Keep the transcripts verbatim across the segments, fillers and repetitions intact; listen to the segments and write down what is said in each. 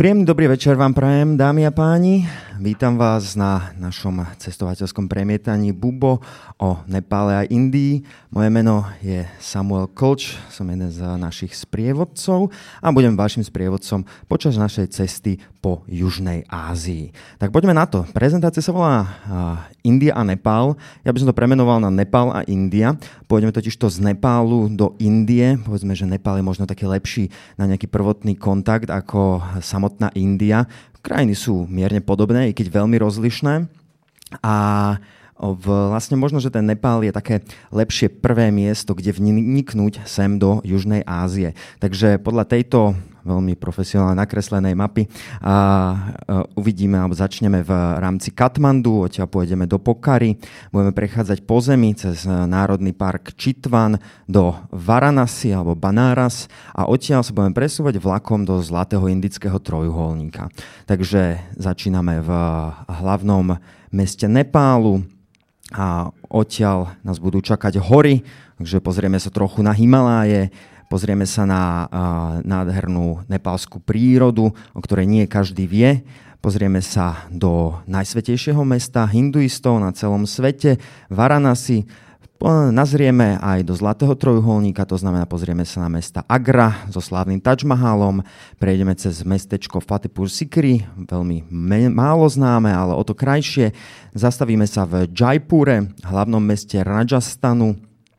Príjemný dobrý večer vám prajem, dámy a páni. Vítam vás na našom cestovateľskom premietaní Bubo o Nepále a Indii. Moje meno je Samuel Klč, som jeden z našich sprievodcov a budem vašim sprievodcom počas našej cesty po Južnej Ázii. Tak poďme na to. Prezentácia sa volá India a Nepál. Ja by som to premenoval na Nepál a India. Pôjdeme totižto z Nepálu do Indie. Povedzme, že Nepál je možno taký lepší na nejaký prvotný kontakt ako samotná India. Krajiny sú mierne podobné, i keď veľmi rozlišné. A v, vlastne možno, že ten Nepál je také lepšie prvé miesto, kde vniknúť sem do Južnej Ázie. Takže podľa tejto veľmi profesionálne nakreslenej mapy a, a uvidíme, alebo začneme v rámci Katmandu, odtiaľ pôjdeme do Pokhary, budeme prechádzať po zemi cez Národný park Chitwan do Varanasi alebo Banaras a odtiaľ sa budeme presúvať vlakom do Zlatého indického trojuholníka. Takže začíname v hlavnom meste Nepálu a odtiaľ nás budú čakať hory, takže pozrieme sa trochu na Himaláje, pozrieme sa na uh, nádhernú nepálskú prírodu, o ktorej nie každý vie. Pozrieme sa do najsvätejšieho mesta hinduistov na celom svete, Varanasi. Nazrieme aj do Zlatého trojuholníka, to znamená pozrieme sa na mesta Agra so slávnym Taj Mahalom. Prejdeme cez mestečko Fatehpur Sikri, veľmi me- málo známe, ale o to krajšie. Zastavíme sa v Jaipure, hlavnom meste Rajasthanu,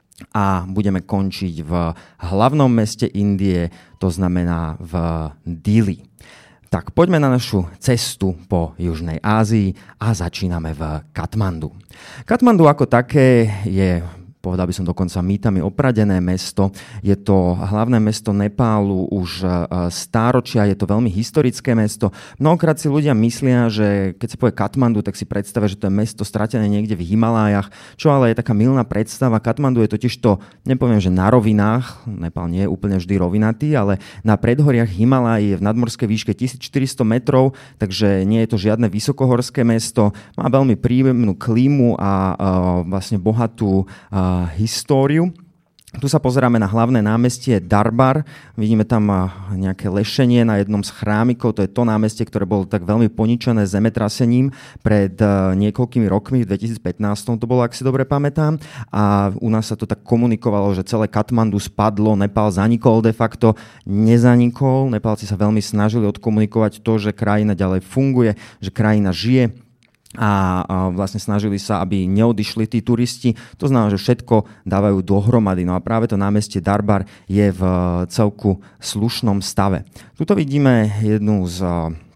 a budeme končiť v hlavnom meste Indie, to znamená v Dili. Tak poďme na našu cestu po Južnej Ázii a začíname v Katmandu. Katmandu ako také je, povedal by som dokonca mýtami opradené mesto. Je to hlavné mesto Nepálu už stáročia, je to veľmi historické mesto. Mnohokrát si ľudia myslia, že keď sa povie Katmandu, tak si predstavia, že to je mesto stratené niekde v Himalájach, čo ale je taká mylná predstava. Katmandu je totiž to, nepoviem, že na rovinách, Nepál nie je úplne vždy rovinatý, ale na predhoriach Himaláji je v nadmorskej výške tisícštyristo metrov, takže nie je to žiadne vysokohorské mesto. Má veľmi príjemnú klímu a, a vlastne bohatú a, históriu. Tu sa pozeráme na hlavné námestie Darbar. Vidíme tam nejaké lešenie na jednom z chrámikov. To je to námestie, ktoré bolo tak veľmi poničené zemetrasením pred niekoľkými rokmi. V dvetisícpätnásť to bolo, ak si dobre pamätám. A u nás sa to tak komunikovalo, že celé Katmandu spadlo, Nepál zanikol de facto. Nezanikol. Nepálci sa veľmi snažili odkomunikovať to, že krajina ďalej funguje, že krajina žije. A vlastne snažili sa, aby neodišli tí turisti. To znamená, že všetko dávajú dohromady. No a práve to námestie Darbar je v celku slušnom stave. Tuto vidíme jednu z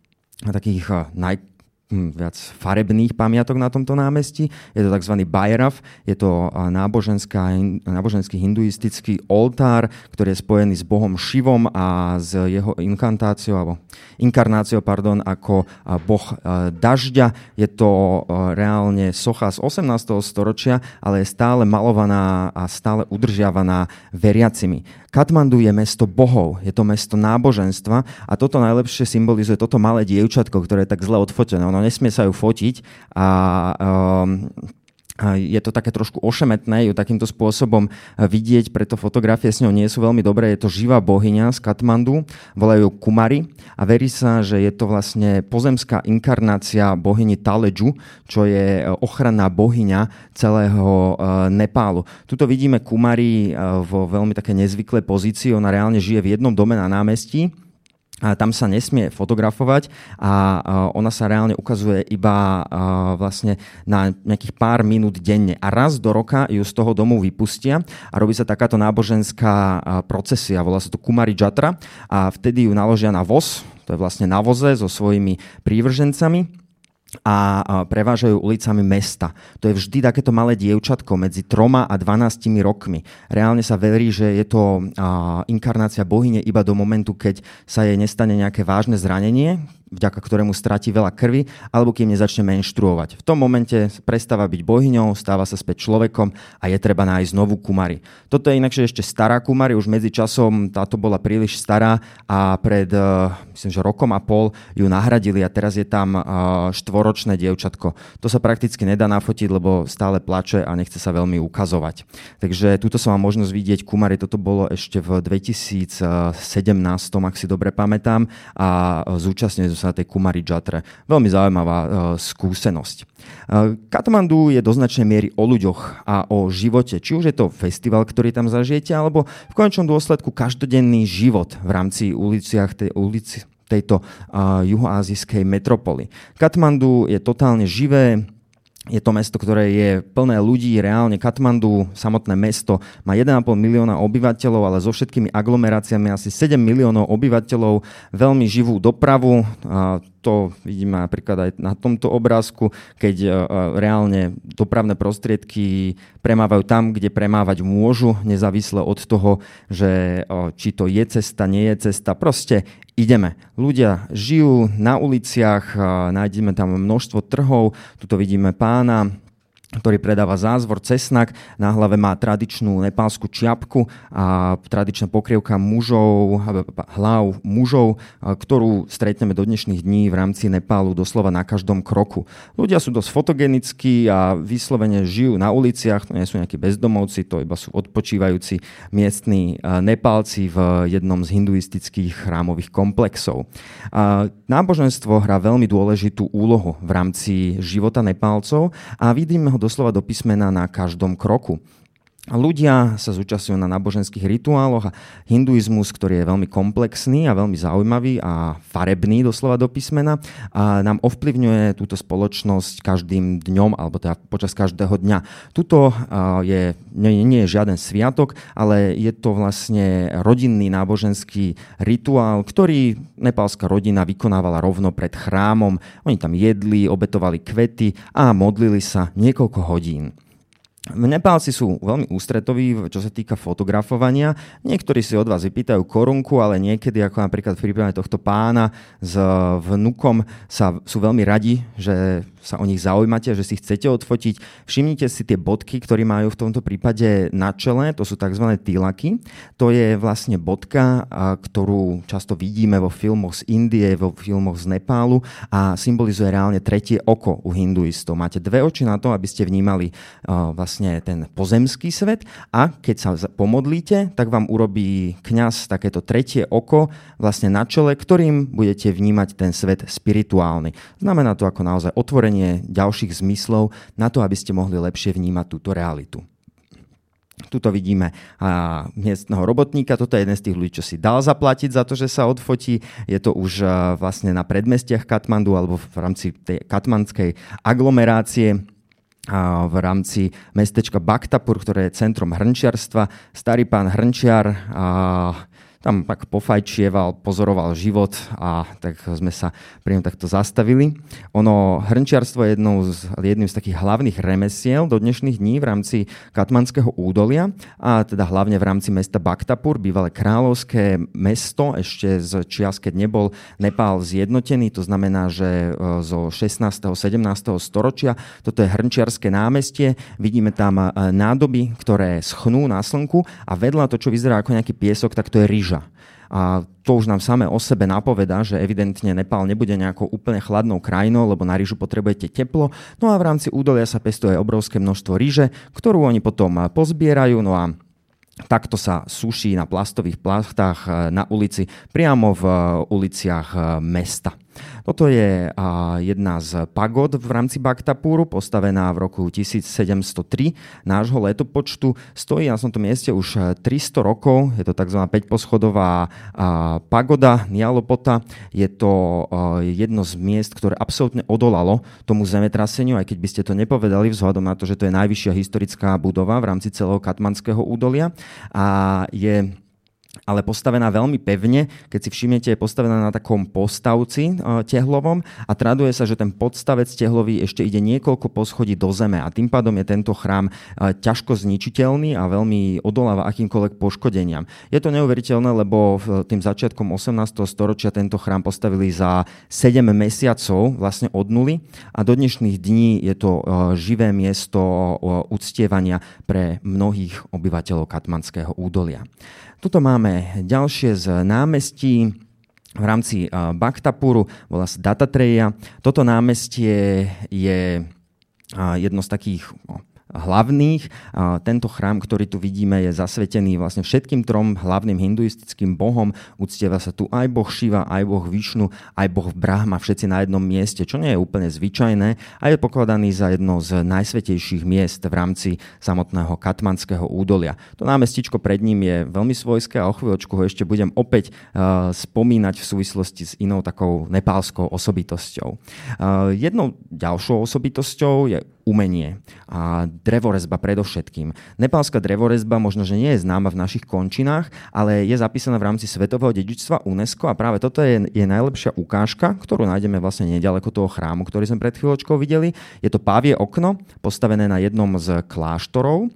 takých naj viac farebných pamiatok na tomto námestí. Je to tzv. Bhairav, je to náboženská, náboženský hinduistický oltár, ktorý je spojený s bohom Šivom a s jeho inkantáciou, alebo inkarnáciou, pardon, ako boh dažďa. Je to reálne socha z osemnásteho storočia, ale je stále malovaná a stále udržiavaná veriacimi. Katmandu je mesto bohov, je to mesto náboženstva a toto najlepšie symbolizuje toto malé dievčatko, ktoré je tak zle odfotené. Ono nesmie sa ju fotiť a um, je to také trošku ošemetné ju takýmto spôsobom vidieť, preto fotografie s ňou nie sú veľmi dobré. Je to živá bohyňa z Katmandu, volajú ju Kumari a verí sa, že je to vlastne pozemská inkarnácia bohyni Taleju, čo je ochranná bohyňa celého Nepálu. Tuto vidíme Kumari vo veľmi také nezvyklej pozícii. Ona reálne žije v jednom dome na námestí. A tam sa nesmie fotografovať a ona sa reálne ukazuje iba vlastne na nejakých pár minút denne. A raz do roka ju z toho domu vypustia a robí sa takáto náboženská procesia. Volá sa to Kumari Jatra a vtedy ju naložia na voz, to je vlastne na voze so svojimi prívržencami a prevážajú ulicami mesta. To je vždy takéto malé dievčatko medzi troma a dvanástimi rokmi. Reálne sa verí, že je to inkarnácia bohyne iba do momentu, keď sa jej nestane nejaké vážne zranenie, vďaka ktorému stratí veľa krvi, alebo kým nezačne menštruovať. V tom momente prestáva byť bohyňou, stáva sa späť človekom a je treba nájsť novú Kumari. Toto je inakšie ešte stará Kumari, už medzi časom táto bola príliš stará a pred, myslím, že rokom a pol ju nahradili a teraz je tam štvoročné dievčatko. To sa prakticky nedá nafotiť, lebo stále plače a nechce sa veľmi ukazovať. Takže túto som mal možnosť vidieť Kumari, toto bolo ešte v dvetisícsedemnásť, ak si dobre pamätám, a zúčastnili sa na tej Kumari Jatre. Veľmi zaujímavá uh, skúsenosť. Uh, Katmandu je do značnej miery o ľuďoch a o živote. Či už je to festival, ktorý tam zažijete, alebo v konečnom dôsledku každodenný život v rámci uliciach tej ulici tejto uh, juhoázijskej metropoly. Katmandu je totálne živé. Je to mesto, ktoré je plné ľudí, reálne Katmandu, samotné mesto, má jeden a pol milióna obyvateľov, ale so všetkými aglomeráciami asi sedem miliónov obyvateľov, veľmi živú dopravu. A to vidíme napríklad aj na tomto obrázku, keď reálne dopravné prostriedky premávajú tam, kde premávať môžu, nezávisle od toho, že či to je cesta, nie je cesta. Proste ideme. Ľudia žijú na uliciach, nájdeme tam množstvo trhov. Tuto vidíme pána, ktorý predáva zázvor, cesnak. Na hlave má tradičnú nepálskú čiapku a tradičná pokrievka mužov, hlav mužov, ktorú stretneme do dnešných dní v rámci Nepálu doslova na každom kroku. Ľudia sú dosť fotogenickí a vyslovene žijú na uliciach, to nie sú nejakí bezdomovci, to iba sú odpočívajúci miestni Nepálci v jednom z hinduistických chrámových komplexov. Náboženstvo hrá veľmi dôležitú úlohu v rámci života Nepálcov a vidíme ho doslova do písmena na každom kroku. Ľudia sa zúčastňujú na náboženských rituáloch a hinduizmus, ktorý je veľmi komplexný a veľmi zaujímavý a farebný doslova do písmena, a nám ovplyvňuje túto spoločnosť každým dňom alebo teda počas každého dňa. Tuto je, nie, nie je žiaden sviatok, ale je to vlastne rodinný náboženský rituál, ktorý nepálska rodina vykonávala rovno pred chrámom. Oni tam jedli, obetovali kvety a modlili sa niekoľko hodín. Nepálci sú veľmi ústretoví, čo sa týka fotografovania. Niektorí si od vás vypýtajú korunku, ale niekedy, ako napríklad v prípade tohto pána s vnukom, sa, sú veľmi radi, že sa o nich zaujímate, že si chcete odfotiť. Všimnite si tie bodky, ktoré majú v tomto prípade na čele, to sú tzv. Tilaky. To je vlastne bodka, ktorú často vidíme vo filmoch z Indie, vo filmoch z Nepálu a symbolizuje reálne tretie oko u hinduistov. Máte dve oči na to, aby ste vnímali vlastne ten pozemský svet a keď sa pomodlíte, tak vám urobí kňaz takéto tretie oko vlastne na čele, ktorým budete vnímať ten svet spirituálny. Znamená to ako naozaj otvorenie ďalších zmyslov na to, aby ste mohli lepšie vnímať túto realitu. Tuto vidíme a, miestneho robotníka. Toto je jeden z tých ľudí, čo si dal zaplatiť za to, že sa odfotí. Je to už a, vlastne na predmestiach Katmandu alebo v rámci tej katmanskej aglomerácie. A v rámci mestečka Bhaktapur, ktoré je centrom hrnčiarstva. Starý pán hrnčiar a tam tak pofajčieval, pozoroval život a tak sme sa pri ňom takto zastavili. Ono, hrnčiarstvo je jednou z, jedným z takých hlavných remesiel do dnešných dní v rámci Katmanského údolia a teda hlavne v rámci mesta Bhaktapur, bývalé kráľovské mesto, ešte z čias, keď nebol Nepál zjednotený, to znamená, že zo šestnásteho sedemnásteho storočia. Toto je hrnčiarske námestie, vidíme tam nádoby, ktoré schnú na slnku a vedľa to, čo vyzerá ako nejaký piesok, tak to je ryža. A to už nám samé o sebe napovedá, že evidentne Nepál nebude nejakou úplne chladnou krajinou, lebo na ryžu potrebujete teplo. No a v rámci údolia sa pestuje obrovské množstvo ryže, ktorú oni potom pozbierajú. No a takto sa suší na plastových plachtách na ulici, priamo v uliciach mesta. Toto je jedna z pagod v rámci Bhaktapuru, postavená v roku tisícsedemstotri nášho letopočtu. Stojí na tomto mieste už tristo rokov. Je to tzv. päťposchodová pagoda Nyalopota. Je to jedno z miest, ktoré absolútne odolalo tomu zemetraseniu, aj keď by ste to nepovedali vzhľadom na to, že to je najvyššia historická budova v rámci celého Katmanského údolia. A je ale postavená veľmi pevne. Keď si všimnete, je postavená na takom postavci uh, tehlovom a traduje sa, že ten podstavec tehlový ešte ide niekoľko poschodí do zeme a tým pádom je tento chrám uh, ťažko zničiteľný a veľmi odoláva akýmkoľvek poškodeniam. Je to neuveriteľné, lebo v tým začiatkom osemnásteho storočia tento chrám postavili za sedem mesiacov vlastne od nuly a do dnešných dní je to uh, živé miesto uh, uctievania pre mnohých obyvateľov Katmanského údolia. Tuto máme ďalšie z námestí v rámci Bhaktapuru, volá sa Dattatreya. Toto námestie je jedno z takých hlavných. Tento chrám, ktorý tu vidíme, je zasvetený vlastne všetkým trom hlavným hinduistickým bohom. Uctieva sa tu aj boh Šiva, aj boh Višnu, aj boh Brahma, všetci na jednom mieste, čo nie je úplne zvyčajné a je pokladaný za jedno z najsvätejších miest v rámci samotného Katmanského údolia. To námestičko pred ním je veľmi svojské a o chvíľočku ho ešte budem opäť uh, spomínať v súvislosti s inou takou nepálskou osobitosťou. Uh, jednou ďalšou osobitosťou je umenie a drevorezba predovšetkým. Nepálska drevorezba možno, že nie je známa v našich končinách, ale je zapísaná v rámci Svetového dedičstva UNESCO a práve toto je, je najlepšia ukážka, ktorú nájdeme vlastne nedaleko toho chrámu, ktorý sme pred chvíľočkou videli. Je to pávie okno, postavené na jednom z kláštorov.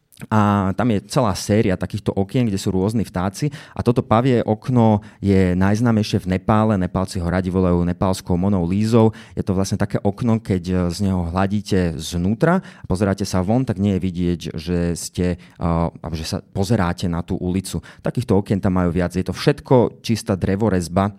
A tam je celá séria takýchto okien, kde sú rôzni vtáci a toto pavie okno je najznámejšie v Nepále. Nepálci ho radi volajú nepálskou Monou Lízou. Je to vlastne také okno, keď z neho hľadíte znútra a pozeráte sa von, tak nie je vidieť, že ste, uh, že sa pozeráte na tú ulicu. Takýchto okien tam majú viac. Je to všetko čistá drevorezba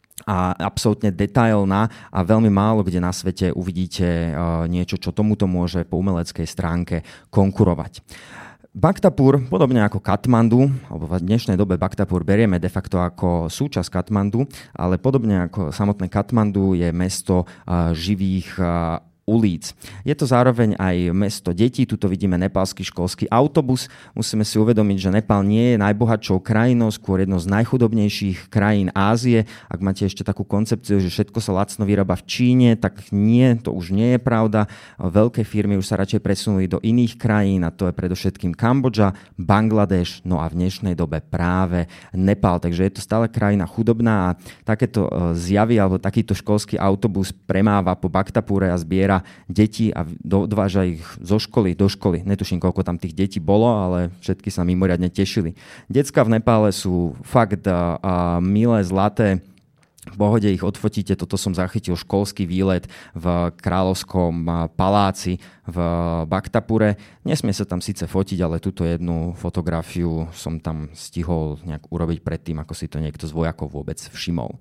a absolútne detailná a veľmi málo kde na svete uvidíte uh, niečo, čo tomuto môže po umeleckej stránke konkurovať. Bhaktapur, podobne ako Katmandu, alebo v dnešnej dobe Bhaktapur berieme de facto ako súčasť Katmandu, ale podobne ako samotné Katmandu je mesto uh, živých uh, ulic. Je to zároveň aj mesto detí. Tuto vidíme nepálsky školský autobus. Musíme si uvedomiť, že Nepál nie je najbohatšou krajinou, skôr jednou z najchudobnejších krajín Ázie. Ak máte ešte takú koncepciu, že všetko sa lacno vyrába v Číne, tak nie, to už nie je pravda. Veľké firmy už sa radšej presunuli do iných krajín, a to je predovšetkým Kambodža, Bangladeš, no a v dnešnej dobe práve Nepál. Takže je to stále krajina chudobná a takéto zjavy alebo takýto školský autobus premáva po Bhaktapure a zbiera deti a dováža ich zo školy do školy. Netuším, koľko tam tých detí bolo, ale všetky sa mimoriadne tešili. Decká v Nepále sú fakt a, a milé, zlaté. V pohode ich odfotíte. Toto som zachytil školský výlet v kráľovskom paláci v Bhaktapure. Nesmie sa tam síce fotiť, ale túto jednu fotografiu som tam stihol nejak urobiť predtým, ako si to niekto z vojakov vôbec všimol.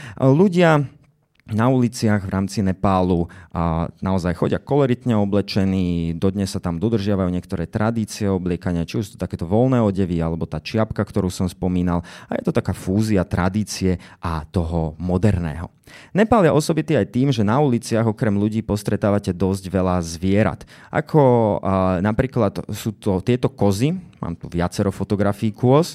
Ľudia na uliciach v rámci Nepálu a naozaj chodia koloritne oblečení, dodnes sa tam dodržiavajú niektoré tradície obliekania, či už sú to takéto voľné odevy, alebo tá čiapka, ktorú som spomínal. A je to taká fúzia tradície a toho moderného. Nepál je osobitý aj tým, že na uliciach okrem ľudí postretávate dosť veľa zvierat. Ako a, napríklad sú to tieto kozy, mám tu viacero fotografií kôz,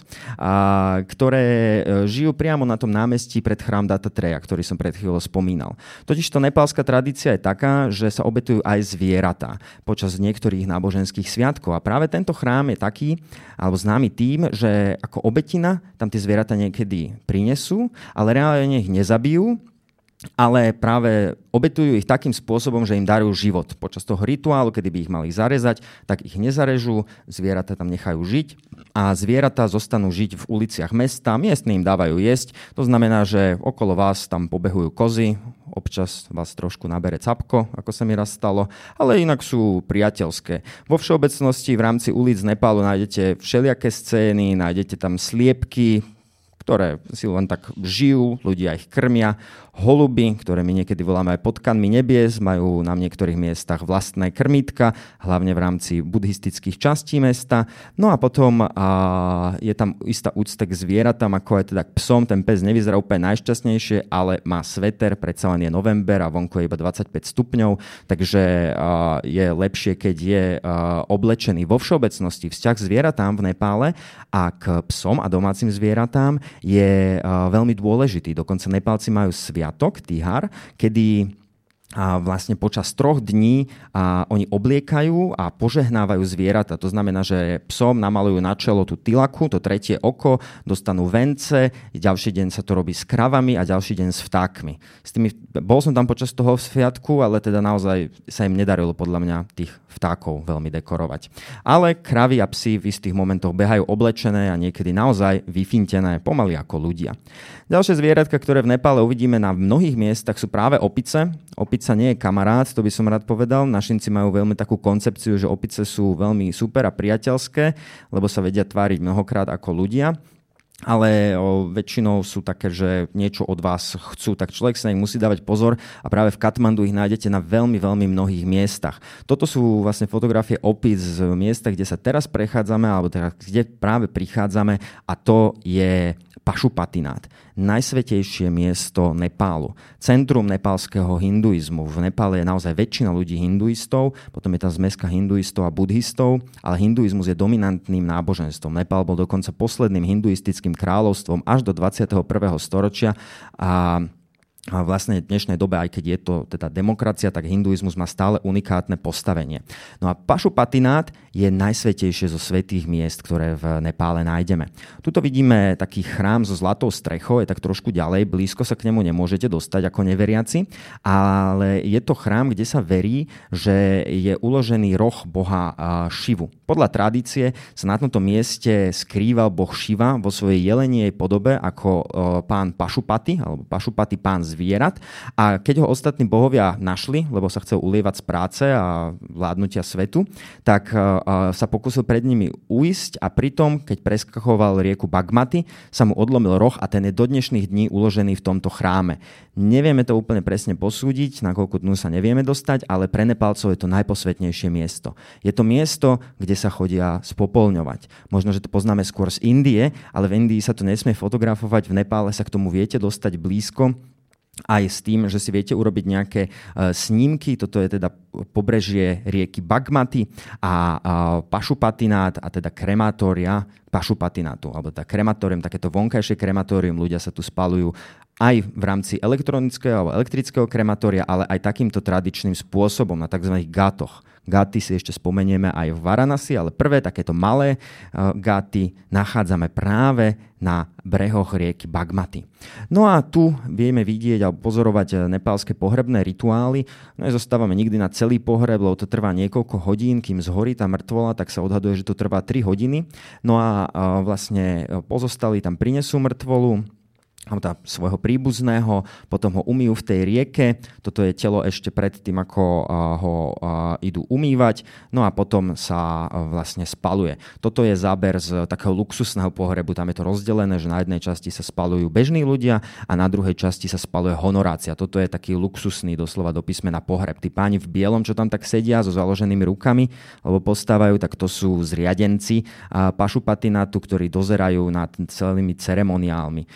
a, ktoré žijú priamo na tom námestí pred chrám Dattatreya, ktorý som pred chvíľou spomínal. Totižto nepálska tradícia je taká, že sa obetujú aj zvieratá počas niektorých náboženských sviatkov. A práve tento chrám je taký, alebo známy tým, že ako obetina tam tie zvieratá niekedy prinesú, ale reálne ich nezabijú, ale práve obetujú ich takým spôsobom, že im darujú život. Počas toho rituálu, kedy by ich mali zarezať, tak ich nezarežú, zvieratá tam nechajú žiť a zvieratá zostanú žiť v uliciach mesta, miestni im dávajú jesť. To znamená, že okolo vás tam pobehujú kozy, občas vás trošku nabere capko, ako sa mi raz stalo, ale inak sú priateľské. Vo všeobecnosti v rámci ulic Nepálu nájdete všelijaké scény, nájdete tam sliepky, ktoré si len tak žijú, ľudia ich krmia. Holuby, ktoré my niekedy voláme aj potkanmi nebies, majú na niektorých miestach vlastné krmítka, hlavne v rámci buddhistických častí mesta. No a potom a, je tam istá úcta k zvieratám, ako aj teda k psom. Ten pes nevyzerá úplne najšťastnejšie, ale má sveter, predsa len je november a vonko je iba dvadsaťpäť stupňov, takže a, je lepšie, keď je a, oblečený. Vo všeobecnosti vzťah k zvieratám v Nepále a k psom a domácim zvieratám je a, veľmi dôležitý. Dokonca Nepálci majú sviatok Tihar, kedy a vlastne počas troch dní a oni obliekajú a požehnávajú zvieratá. To znamená, že psom namalujú na čelo tú tilaku, to tretie oko, dostanú vence, ďalší deň sa to robí s kravami a ďalší deň s vtákmi. S tými, bol som tam počas toho sviatku, ale teda naozaj sa im nedarilo podľa mňa tých vtákov veľmi dekorovať. Ale kravy a psi v istých momentoch behajú oblečené a niekedy naozaj vyfintené, pomaly ako ľudia. Ďalšie zvieratka, ktoré v Nepále uvidíme na mnohých miestach, sú práve opice. Opica nie je kamarát, to by som rád povedal. Našinci majú veľmi takú koncepciu, že opice sú veľmi super a priateľské, lebo sa vedia tváriť mnohokrát ako ľudia. Ale o, väčšinou sú také, že niečo od vás chcú, tak človek sa im musí dávať pozor a práve v Katmandu ich nájdete na veľmi, veľmi mnohých miestach. Toto sú vlastne fotografie opíc z miesta, kde sa teraz prechádzame, alebo teda kde práve prichádzame, a to je Pašupatinát, najsvätejšie miesto Nepálu. Centrum nepálskeho hinduizmu. V Nepále je naozaj väčšina ľudí hinduistov, potom je tam zmeska hinduistov a buddhistov, ale hinduizmus je dominantným náboženstvom. Nepál bol dokonca posledným hinduistickým kráľovstvom až do dvadsiateho prvého storočia a A vlastne v dnešnej dobe, aj keď je to teda demokracia, tak hinduizmus má stále unikátne postavenie. No a Pašupatinát je najsvätejšie zo svätých miest, ktoré v Nepále nájdeme. Tuto vidíme taký chrám so zlatou strechou, je tak trošku ďalej, blízko sa k nemu nemôžete dostať ako neveriaci, ale je to chrám, kde sa verí, že je uložený roh boha Šivu. Podľa tradície sa na tomto mieste skrýval boh Šiva vo svojej jelenej podobe ako pán Pašupati, alebo Pašupati pán zvierat, a keď ho ostatní bohovia našli, lebo sa chcel ulievať z práce a vládnutia svetu, tak sa pokúsil pred nimi uísť a pritom, keď preskakoval rieku Bagmati, sa mu odlomil roh a ten je do dnešných dní uložený v tomto chráme. Nevieme to úplne presne posúdiť, nakoľko dnu sa nevieme dostať, ale pre Nepálcov je to najposvätnejšie miesto. Je to miesto, kde sa chodia spopolňovať. Možno, že to poznáme skôr z Indie, ale v Indii sa to nesmie fotografovať, v Nepále sa k tomu viete dostať blízko, aj s tým, že si viete urobiť nejaké uh, snímky. Toto je teda pobrežie rieky Bagmati a uh, Pašupatinát a teda krematória Pašupatinátu, alebo teda krematórium, takéto vonkajšie krematórium, ľudia sa tu spalujú aj v rámci elektronického alebo elektrického krematória, ale aj takýmto tradičným spôsobom na tzv. Gátoch. Gáty si ešte spomenieme aj v Varanasi, ale prvé takéto malé uh, gáty nachádzame práve na brehoch rieky Bagmati. No a tu vieme vidieť alebo pozorovať nepálske pohrebné rituály. No nezostávame nikdy na celý pohreb, lebo to trvá niekoľko hodín, kým zhorí tá mŕtvola, tak sa odhaduje, že to trvá tri hodiny. No a uh, vlastne pozostali tam prinesú mŕtvolu, tá svojho príbuzného, potom ho umýjú v tej rieke, toto je telo ešte pred tým, ako ho idú umývať, no a potom sa vlastne spaluje. Toto je záber z takého luxusného pohrebu, tam je to rozdelené, že na jednej časti sa spalujú bežní ľudia a na druhej časti sa spaluje honorácia. Toto je taký luxusný doslova do písmena pohreb. Tí páni v bielom, čo tam tak sedia so založenými rukami, lebo postávajú, tak to sú zriadenci Pašupatinátu, ktorí dozerajú nad celými ceremoniálmi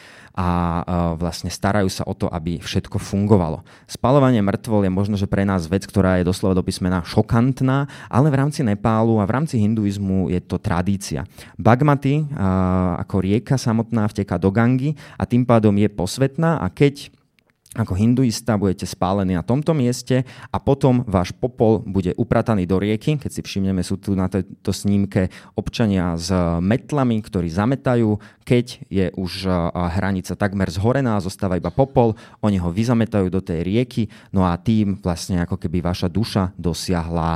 a vlastne starajú sa o to, aby všetko fungovalo. Spaľovanie mŕtvol je možno, že pre nás vec, ktorá je doslova do písmena šokantná, ale v rámci Nepálu a v rámci hinduizmu je to tradícia. Bagmati ako rieka samotná vteká do Gangy a tým pádom je posvätná, a keď ako hinduista budete spálení na tomto mieste a potom váš popol bude uprataný do rieky. Keď si všimneme, sú tu na tejto snímke občania s metlami, ktorí zametajú. Keď je už hranica takmer zhorená, zostáva iba popol, oni ho vyzametajú do tej rieky, no a tým vlastne ako keby vaša duša dosiahla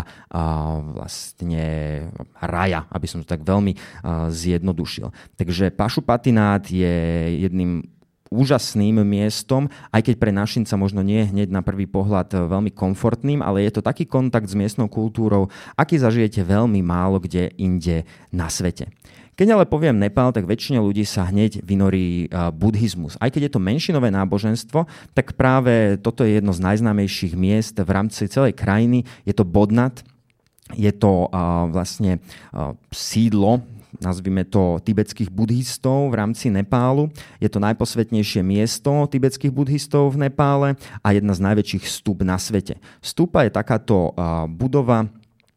vlastne raja, aby som to tak veľmi zjednodušil. Takže Pašupatinát je jedným úžasným miestom, aj keď pre našinca možno nie hneď na prvý pohľad veľmi komfortným, ale je to taký kontakt s miestnou kultúrou, aký zažijete veľmi málo kde inde na svete. Keď ale poviem Nepál, tak väčšine ľudí sa hneď vynorí buddhizmus. Aj keď je to menšinové náboženstvo, tak práve toto je jedno z najznámejších miest v rámci celej krajiny. Je to Bodhnat, je to uh, vlastne uh, sídlo, nazvime to tibetských buddhistov v rámci Nepálu. Je to najposvätnejšie miesto tibetských buddhistov v Nepále a jedna z najväčších stúp na svete. Stúpa je takáto uh, budova,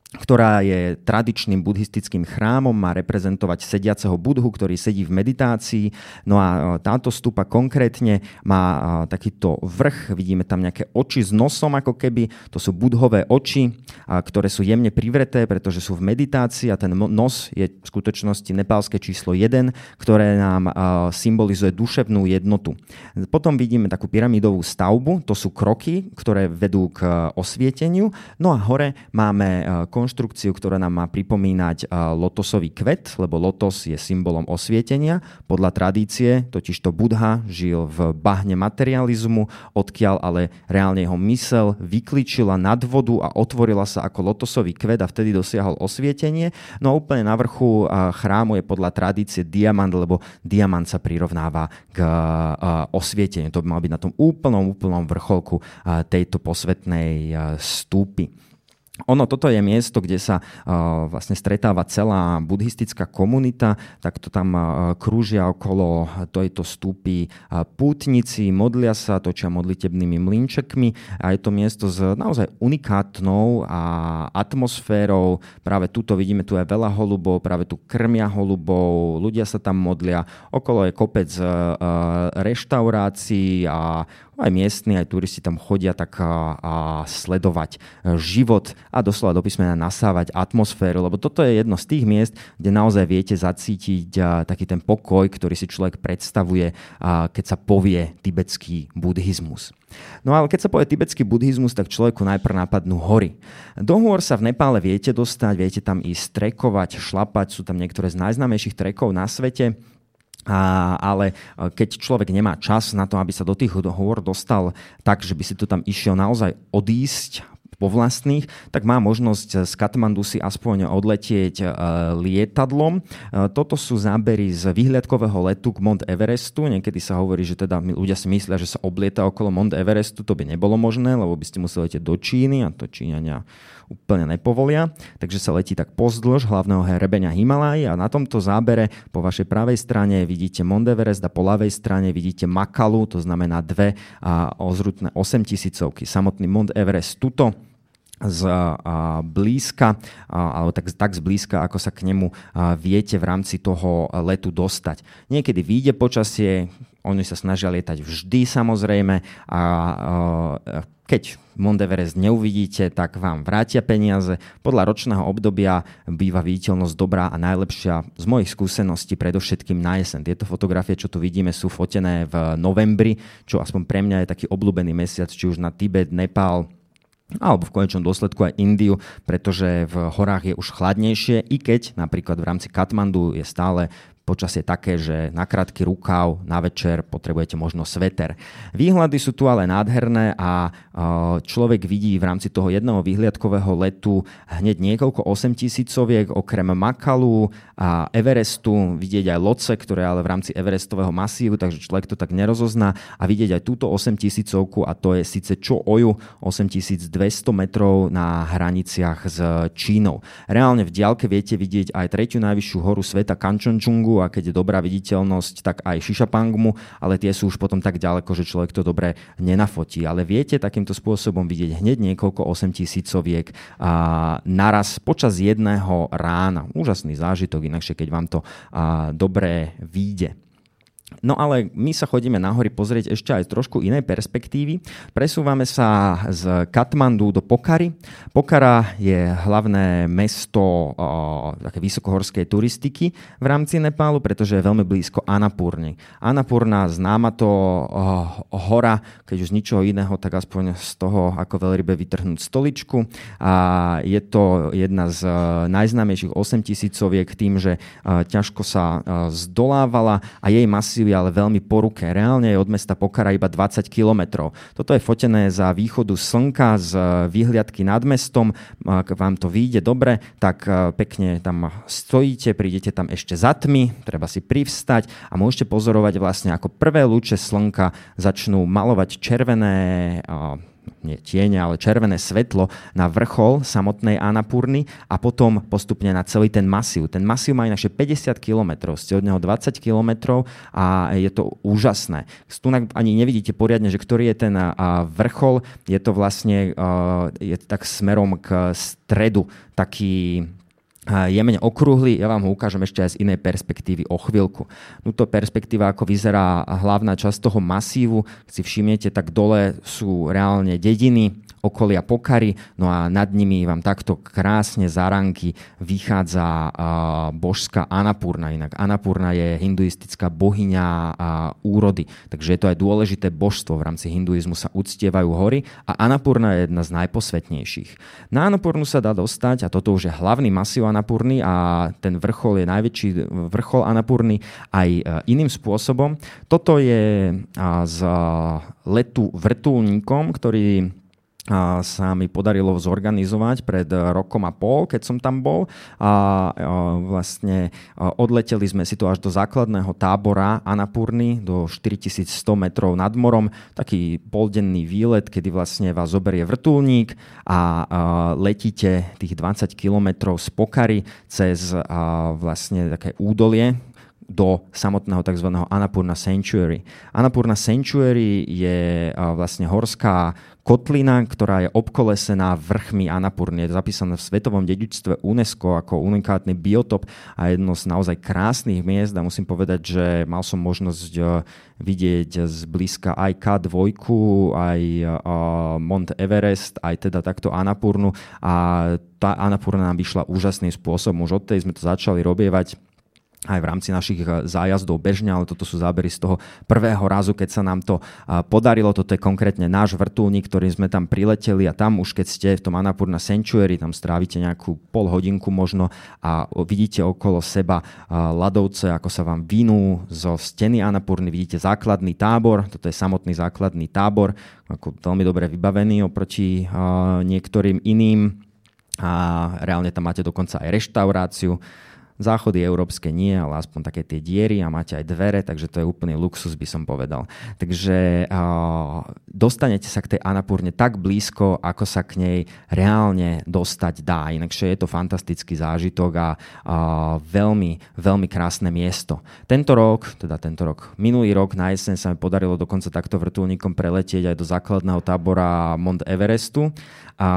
ktorá je tradičným buddhistickým chrámom, má reprezentovať sediaceho budhu, ktorý sedí v meditácii. No a táto stupa konkrétne má takýto vrch, vidíme tam nejaké oči s nosom ako keby, to sú budhové oči, ktoré sú jemne privreté, pretože sú v meditácii a ten nos je v skutočnosti nepálske číslo jeden, ktoré nám symbolizuje duševnú jednotu. Potom vidíme takú pyramidovú stavbu, to sú kroky, ktoré vedú k osvieteniu. No a hore máme konštrukciu, ktorá nám má pripomínať lotosový kvet, lebo lotos je symbolom osvietenia. Podľa tradície totižto Buddha žil v bahne materializmu, odkiaľ ale reálne jeho mysel vyklíčila nad vodu a otvorila sa ako lotosový kvet a vtedy dosiahol osvietenie. No a úplne na vrchu chrámu je podľa tradície diamant, lebo diamant sa prirovnáva k osvieteniu. To by mal byť na tom úplnom, úplnom vrcholku tejto posvetnej stúpy. Ono, toto je miesto, kde sa uh, vlastne stretáva celá buddhistická komunita, tak to tam uh, krúžia okolo tejto stúpy uh, pútnici, modlia sa, točia modlitebnými mlynčekmi a je to miesto s naozaj unikátnou a atmosférou. Práve tuto vidíme, tu je veľa holubov, práve tu krmia holubov, ľudia sa tam modlia, okolo je kopec uh, reštaurácií a aj miestni, aj turisti tam chodia tak a, a sledovať život a doslova do písmena nasávať atmosféru, lebo toto je jedno z tých miest, kde naozaj viete zacítiť a, taký ten pokoj, ktorý si človek predstavuje, a, keď sa povie tibetský buddhizmus. No ale keď sa povie tibetský buddhizmus, tak človeku najprv napadnú hory. Do hôr sa v Nepále viete dostať, viete tam ísť trekovať, šlapať, sú tam niektoré z najznámejších trekov na svete. A, ale keď človek nemá čas na to, aby sa do tých hôr dostal tak, že by si to tam išiel naozaj odísť po vlastných, tak má možnosť z Katmandu si aspoň odletieť lietadlom. Toto sú zábery z výhľadkového letu k Mount Everestu. Niekedy sa hovorí, že teda ľudia si myslia, že sa oblieta okolo Mount Everestu. To by nebolo možné, lebo by ste museli letieť do Číny a to Číňania úplne nepovolia. Takže sa letí tak pozdĺž hlavného hrebenia Himalají a na tomto zábere po vašej pravej strane vidíte Mount Everest a po ľavej strane vidíte Makalu, to znamená dve ozrutné osemtisícovky. Samotný Mount Everest tuto z a, blízka, a, alebo tak, tak zblízka, ako sa k nemu a, viete v rámci toho letu dostať. Niekedy vyjde počasie, oni sa snažia lietať vždy samozrejme a, a keď Mount Everest neuvidíte, tak vám vrátia peniaze. Podľa ročného obdobia býva viditeľnosť dobrá a najlepšia z mojich skúseností predovšetkým na jeseň. Tieto fotografie, čo tu vidíme, sú fotené v novembri, čo aspoň pre mňa je taký obľúbený mesiac, či už na Tibet, Nepál, alebo v konečnom dôsledku aj Indiu, pretože v horách je už chladnejšie, i keď napríklad v rámci Katmandu je stále počasie také, že na krátky rukáv, na večer potrebujete možno sveter. Výhľady sú tu ale nádherné a človek vidí v rámci toho jedného výhľadkového letu hneď niekoľko osemtisícoviek, okrem Makalu a Everestu, vidieť aj Lhotse, ktoré ale v rámci Everestového masívu, takže človek to tak nerozozná a vidieť aj túto osemtisícovku a to je síce Čo Oju, osemtisícdvesto metrov na hraniciach s Čínou. Reálne v diaľke viete vidieť aj tretiu najvyššiu horu sveta Kanchenjungu a keď je dobrá viditeľnosť, tak aj Shishapangmu, ale tie sú už potom tak ďaleko, že človek to dobre nenafotí. Ale viete takýmto spôsobom vidieť hneď niekoľko osemtisícoviek a naraz počas jedného rána. Úžasný zážitok, inakšie keď vám to a, dobre vyjde. No ale my sa chodíme na hory pozrieť ešte aj z trošku inej perspektívy. Presúvame sa z Katmandu do Pokhary. Pokhara je hlavné mesto o, také vysokohorskej turistiky v rámci Nepálu, pretože je veľmi blízko Annapurny. Annapurna, známa to o, hora, keď už z ničoho iného, tak aspoň z toho, ako veľrybe vytrhnúť stoličku. A je to jedna z najznámejších osemtisícoviek tým, že a, ťažko sa a, zdolávala a jej masy je ale veľmi po ruke. Reálne je od mesta Pokhara iba dvadsať kilometrov. Toto je fotené za východu slnka z výhliadky nad mestom. Ak vám to vyjde dobre, tak pekne tam stojíte, prídete tam ešte za tmy, treba si privstať a môžete pozorovať vlastne, ako prvé lúče slnka začnú malovať červené nie tiene, ale červené svetlo na vrchol samotnej Annapurny a potom postupne na celý ten masív. Ten masív má inakšie päťdesiat kilometrov, ste od neho dvadsať kilometrov a je to úžasné. Tu ani nevidíte poriadne, že ktorý je ten vrchol. Je to vlastne je tak smerom k stredu taký jemne okrúhly. Ja vám ho ukážem ešte aj z inej perspektívy o chvíľku. Túto perspektíva, ako vyzerá hlavná časť toho masívu, keď si všimnete, tak dole sú reálne dediny, okolia Pokary, no a nad nimi vám takto krásne za ranky vychádza uh, božská Annapurna. Inak Annapurna je hinduistická bohyňa uh, úrody, takže je to aj dôležité božstvo. V rámci hinduizmu sa uctievajú hory a Annapurna je jedna z najposvetnejších. Na Annapurnu sa dá dostať, a toto už je hlavný masív Annapurny a ten vrchol je najväčší vrchol Annapurny aj uh, iným spôsobom. Toto je uh, z uh, letu vrtuľníkom, ktorý sa mi podarilo zorganizovať pred rokom a pol, keď som tam bol. A vlastne odleteli sme si to až do základného tábora Annapurny, do štyritisícsto metrov nad morom. Taký poldenný výlet, kedy vlastne vás zoberie vrtuľník a letíte tých dvadsať kilometrov z Pokary cez vlastne také údolie do samotného tzv. Annapurna Sanctuary. Annapurna Sanctuary je vlastne horská kotlina, ktorá je obkolesená vrchmi Annapurny. Je zapísané v svetovom dedičstve UNESCO ako unikátny biotop a jedno z naozaj krásnych miest. A musím povedať, že mal som možnosť vidieť zblízka aj ká dva, aj Mount Everest, aj teda takto Annapurnu. A tá Annapurna nám vyšla úžasným spôsobom. Už odtedy sme to začali robievať aj v rámci našich zájazdov bežne, ale toto sú zábery z toho prvého razu, keď sa nám to podarilo. Toto je konkrétne náš vrtuľník, ktorým sme tam prileteli a tam už keď ste v tom Annapurna Sanctuary, tam strávite nejakú pol hodinku možno a vidíte okolo seba ľadovce, ako sa vám vinú zo steny Annapurny, vidíte základný tábor, toto je samotný základný tábor, ako veľmi dobre vybavený oproti niektorým iným a reálne tam máte dokonca aj reštauráciu. Záchody európske nie, ale aspoň také tie diery a máte aj dvere, takže to je úplný luxus, by som povedal. Takže uh, dostanete sa k tej Annapurne tak blízko, ako sa k nej reálne dostať dá. Inakšie je to fantastický zážitok a uh, veľmi, veľmi krásne miesto. Tento rok, teda tento rok, minulý rok na jeseň sa mi podarilo dokonca takto vrtuľníkom preletieť aj do základného tábora Mount Everestu, a,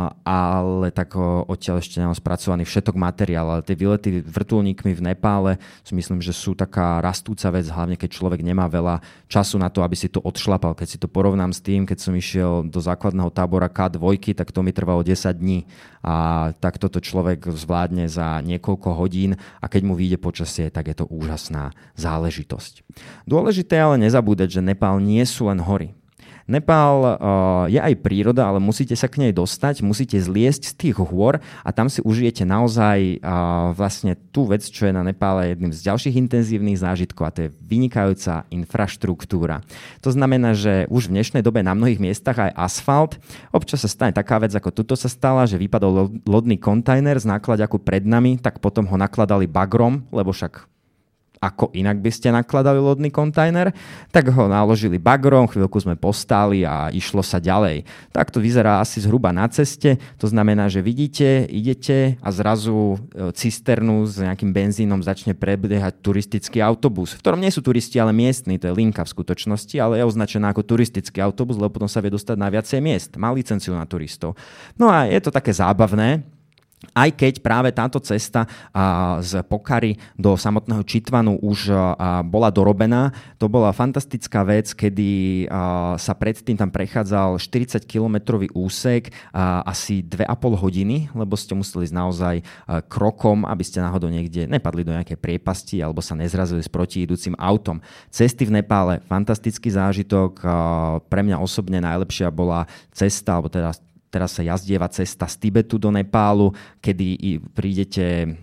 ale tak uh, odtiaľ ešte nemám spracovaný všetok materiál, ale tie výlety vrtuľníkmi v Nepále si myslím, že sú taká rastúca vec, hlavne keď človek nemá veľa času na to, aby si to odšlapal. Keď si to porovnám s tým, keď som išiel do základného tábora ká dva, tak to mi trvalo desať dní a takto to človek zvládne za niekoľko hodín a keď mu vyjde počasie, tak je to úžasná záležitosť. Dôležité ale nezabúdať, že Nepál nie sú len hory. Nepál uh, je aj príroda, ale musíte sa k nej dostať, musíte zliesť z tých hôr a tam si užijete naozaj uh, vlastne tú vec, čo je na Nepále jedným z ďalších intenzívnych zážitkov a to je vynikajúca infraštruktúra. To znamená, že už v dnešnej dobe na mnohých miestach aj asfalt. Občas sa stane taká vec, ako tuto sa stala, že vypadol lodný kontajner z nákladiaku pred nami, tak potom ho nakladali bagrom, lebo však ako inak by ste nakladali lodný kontajner, tak ho naložili bagrom, chvíľku sme postáli a išlo sa ďalej. Tak to vyzerá asi zhruba na ceste, to znamená, že vidíte, idete a zrazu cisternu s nejakým benzínom začne prebiehať turistický autobus, v ktorom nie sú turisti, ale miestni, to je linka v skutočnosti, ale je označená ako turistický autobus, lebo potom sa vie dostať na viacej miest, má licenciu na turistov. No a je to také zábavné, aj keď práve táto cesta a, z Pokary do samotného Čitvanu už a, bola dorobená, to bola fantastická vec, kedy a, sa predtým tam prechádzal štyridsaťkilometrový úsek a, asi dve a pol hodiny, lebo ste museli ísť naozaj a, krokom, aby ste náhodou niekde nepadli do nejakej priepasti alebo sa nezrazili s protiidúcim autom. Cesty v Nepále, fantastický zážitok, a, pre mňa osobne najlepšia bola cesta, alebo teda Teraz sa jazdieva cesta z Tibetu do Nepálu, kedy prídete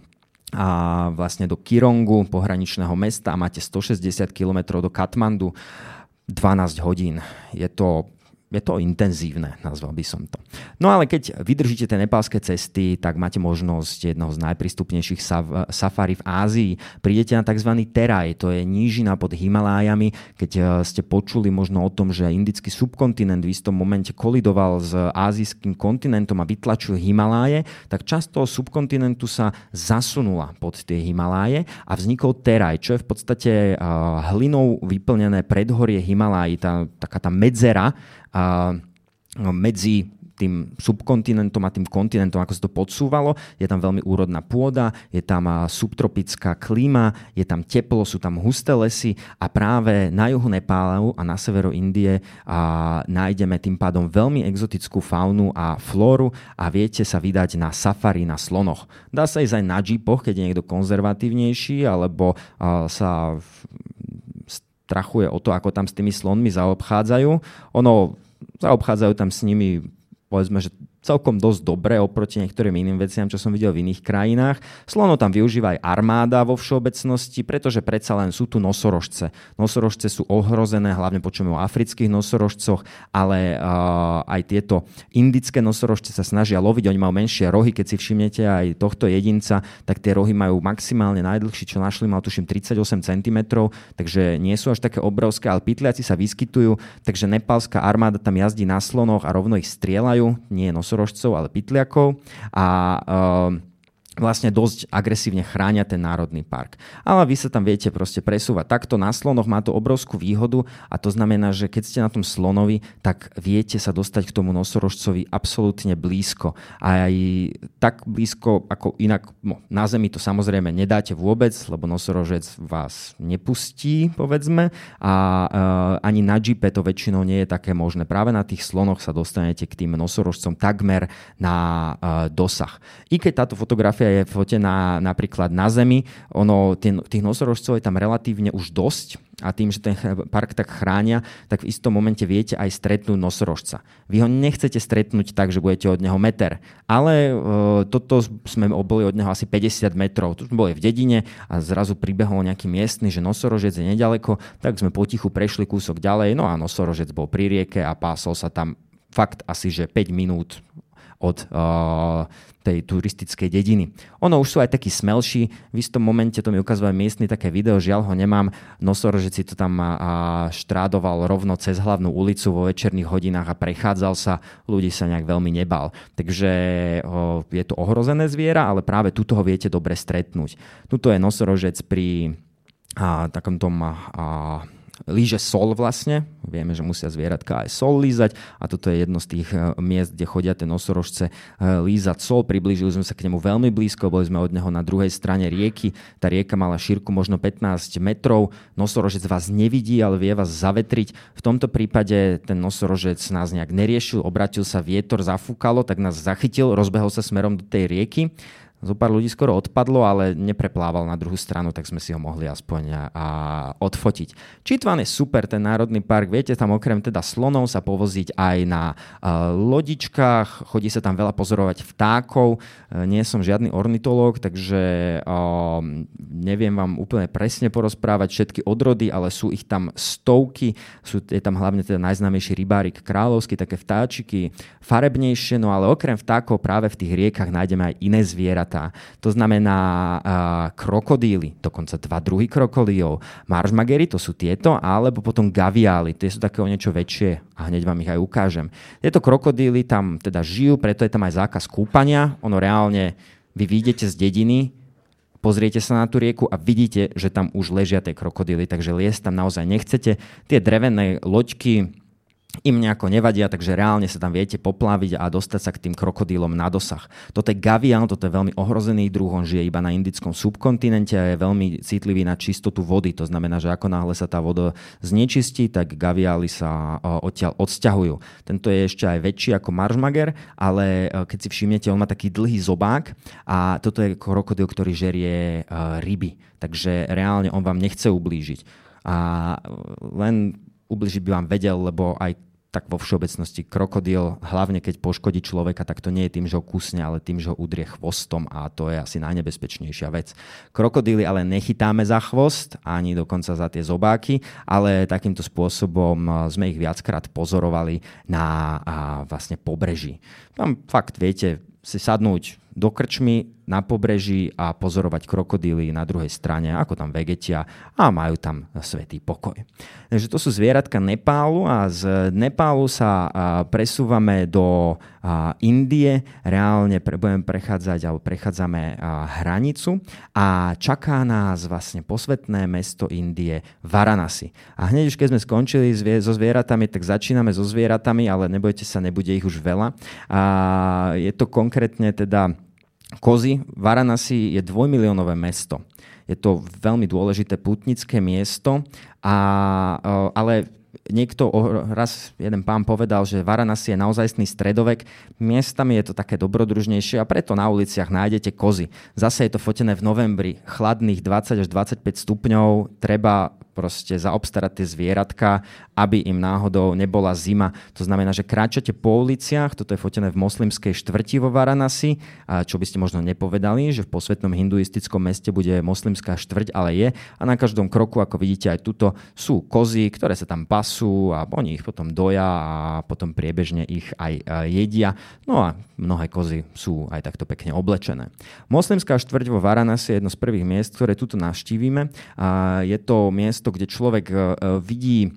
a vlastne do Kirongu, pohraničného mesta a máte stošesťdesiat kilometrov do Katmandu, dvanásť hodín. Je to je to intenzívne, nazval by som to. No ale keď vydržíte tie nepálske cesty, tak máte možnosť jednoho z najprístupnejších saf- safari v Ázii. Prídete na tzv. Teraj, to je nížina pod Himalájami. Keď ste počuli možno o tom, že indický subkontinent v istom momente kolidoval s ázijským kontinentom a vytlačil Himaláje, tak časť toho subkontinentu sa zasunula pod tie Himaláje a vznikol Teraj, čo je v podstate uh, hlinou vyplnené predhorie Himaláji, tá, taká tá medzera a medzi tým subkontinentom a tým kontinentom, ako sa to podsúvalo. Je tam veľmi úrodná pôda, je tam subtropická klíma, je tam teplo, sú tam husté lesy a práve na juhu Nepálu a na severo Indie a nájdeme tým pádom veľmi exotickú faunu a flóru a viete sa vydať na safari na slonoch. Dá sa ísť aj na džipoch, keď je niekto konzervatívnejší, alebo sa strachuje o to, ako tam s tými slonmi zaobchádzajú. Ono, zaobchádzajú tam s nimi, povedzme, že celkom dosť dobre oproti niektorým iným veciam, čo som videl v iných krajinách. Slono tam využíva aj armáda vo všeobecnosti, pretože predsa len sú tu nosorožce. Nosorožce sú ohrozené, hlavne počujeme o afrických nosorožcoch, ale uh, aj tieto indické nosorožce sa snažia loviť. Oni majú menšie rohy, keď si všimnete aj tohto jedinca, tak tie rohy majú maximálne najdlhší, čo našli, mal tuším tridsaťosem centimetrov, takže nie sú až také obrovské, ale pytliaci sa vyskytujú, takže nepálska armáda tam jazdí na slonoch a rovno ich strieľajú, nie je nosorožcov, ale pytliakov a uh, vlastne dosť agresívne chránia ten národný park. Ale vy sa tam viete proste presúvať takto na slonoch, má to obrovskú výhodu a to znamená, že keď ste na tom slonovi, tak viete sa dostať k tomu nosorožcovi absolútne blízko. A aj tak blízko, ako inak no, na zemi to samozrejme nedáte vôbec, lebo nosorožec vás nepustí, povedzme, a uh, ani na džipe to väčšinou nie je také možné. Práve na tých slonoch sa dostanete k tým nosorožcom takmer na uh, dosah. I keď táto fotografia je fotená napríklad na zemi, ono, tých nosorožcov je tam relatívne už dosť a tým, že ten park tak chránia, tak v istom momente viete aj stretnúť nosorožca. Vy ho nechcete stretnúť tak, že budete od neho meter, ale e, toto sme boli od neho asi päťdesiat metrov. Tu sme boli v dedine a zrazu pribehol nejaký miestny, že nosorožec je nedaleko, tak sme potichu prešli kúsok ďalej, no a nosorožec bol pri rieke a pásol sa tam fakt asi, že päť minút od uh, tej turistickej dediny. Ono už sú aj takí smelší. V istom momente to mi ukazoval miestny také video, žiaľ ho nemám. Nosorožec si to tam uh, štrádoval rovno cez hlavnú ulicu vo večerných hodinách a prechádzal sa. Ľudí sa nejak veľmi nebal. Takže uh, je to ohrozené zviera, ale práve tuto ho viete dobre stretnúť. Tuto je nosorožec pri uh, takom tom... Uh, líže sol vlastne. Vieme, že musia zvieratka aj sol lízať a toto je jedno z tých miest, kde chodia tie nosorožce lízať sol. Priblížili sme sa k nemu veľmi blízko, boli sme od neho na druhej strane rieky. Tá rieka mala šírku možno pätnásť metrov. Nosorožec vás nevidí, ale vie vás zavetriť. V tomto prípade ten nosorožec nás nejak neriešil, obratil sa vietor, zafúkalo, tak nás zachytil, rozbehol sa smerom do tej rieky. Zo pár ľudí skoro odpadlo, ale nepreplával na druhú stranu, tak sme si ho mohli aspoň a, a odfotiť. Čitvan je super, ten národný park. Viete tam okrem teda slonov sa povoziť aj na uh, lodičkách, chodí sa tam veľa pozorovať vtákov. Uh, nie som žiadny ornitológ, takže uh, neviem vám úplne presne porozprávať všetky odrody, ale sú ich tam stovky. Sú, je tam hlavne teda najznámejší rybárik kráľovský, také vtáčiky, farebnejšie, no ale okrem vtákov práve v tých riekach nájdeme aj iné zvieratá. To znamená uh, krokodíly, dokonca dva druhy krokodílov. Marsmagery, to sú tieto, alebo potom gaviály, tie sú také o niečo väčšie a hneď vám ich aj ukážem. Tieto krokodíly tam teda žijú, preto je tam aj zákaz kúpania. Ono reálne, vy vyjdete z dediny, pozriete sa na tú rieku a vidíte, že tam už ležia tie krokodíly, takže liesť tam naozaj nechcete. Tie drevené loďky im nejako nevadia, takže reálne sa tam viete popláviť a dostať sa k tým krokodílom na dosah. Toto je gaviál, toto je veľmi ohrozený druh, on žije iba na indickom subkontinente a je veľmi citlivý na čistotu vody. To znamená, že ako náhle sa tá voda znečistí, tak gaviály sa odtiaľ odsťahujú. Tento je ešte aj väčší ako marsmager, ale keď si všimnete, on má taký dlhý zobák a toto je krokodíl, ktorý žerie ryby. Takže reálne on vám nechce ublížiť. A len ubližiť by vám vedel, lebo aj tak vo všeobecnosti krokodíl, hlavne keď poškodí človeka, tak to nie je tým, že ho kusne, ale tým, že ho udrie chvostom a to je asi najnebezpečnejšia vec. Krokodíly ale nechytáme za chvost, ani dokonca za tie zobáky, ale takýmto spôsobom sme ich viackrát pozorovali na vlastne pobreží. Tam fakt viete si sadnúť do krčmy na pobreží a pozorovať krokodíly na druhej strane, ako tam vegetia a majú tam svätý pokoj. Takže to sú zvieratka Nepálu a z Nepálu sa presúvame do Indie. Reálne budeme prechádzať alebo prechádzame hranicu a čaká nás vlastne posvätné mesto Indie Varanasi. A hneď už keď sme skončili so zvieratami, tak začíname so zvieratami, ale nebojte sa, nebude ich už veľa. A je to konkrétne teda kozy. Varanasi je dvojmiliónové mesto. Je to veľmi dôležité pútnické miesto, a, ale niekto, raz jeden pán povedal, že Varanasi je naozajstný stredovek. Miestami je to také dobrodružnejšie a preto na uliciach nájdete kozy. Zase je to fotené v novembri, chladných dvadsať až dvadsaťpäť stupňov, treba proste zaobstarať tie zvieratka, aby im náhodou nebola zima. To znamená, že kráčate po uliciach, toto je fotené v moslimskej štvrti vo Varanasi, čo by ste možno nepovedali, že v posvätnom hinduistickom meste bude moslimská štvrť, ale je. A na každom kroku, ako vidíte aj tuto, sú kozy, ktoré sa tam pasú a oni ich potom doja a potom priebežne ich aj jedia. No a mnohé kozy sú aj takto pekne oblečené. Moslimská štvrť vo Varanasi je jedno z prvých miest, ktoré tuto navštívime. Je to miesto, kde človek vidí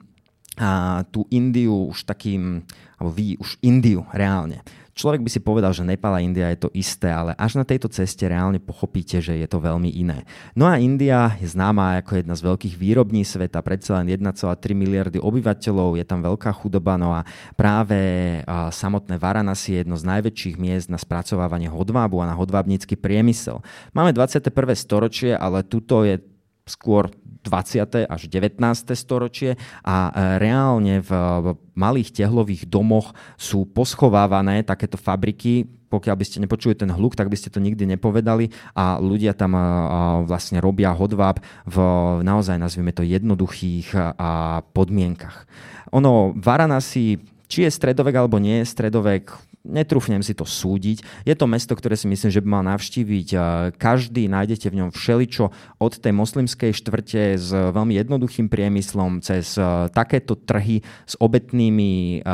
tú Indiu už takým, alebo vidí už Indiu reálne. Človek by si povedal, že Nepál a India je to isté, ale až na tejto ceste reálne pochopíte, že je to veľmi iné. No a India je známa ako jedna z veľkých výrobní sveta, predsa len jeden celá tri miliardy obyvateľov, je tam veľká chudoba, no a práve samotné Varanasi je jedno z najväčších miest na spracovávanie hodvábu a na hodvábnický priemysel. Máme dvadsiate prvé storočie, ale tuto je skôr dvadsiate až devätnáste storočie a reálne v malých tehlových domoch sú poschovávané takéto fabriky. Pokiaľ by ste nepočuli ten hluk, tak by ste to nikdy nepovedali a ľudia tam vlastne robia hodváb v naozaj, nazvime to, jednoduchých podmienkach. Ono, Varanasi, či je stredovek alebo nie je stredovek, netrúfnem si to súdiť. Je to mesto, ktoré si myslím, že by mal navštíviť každý. Nájdete v ňom všeličo od tej moslimskej štvrte s veľmi jednoduchým priemyslom cez takéto trhy s obetnými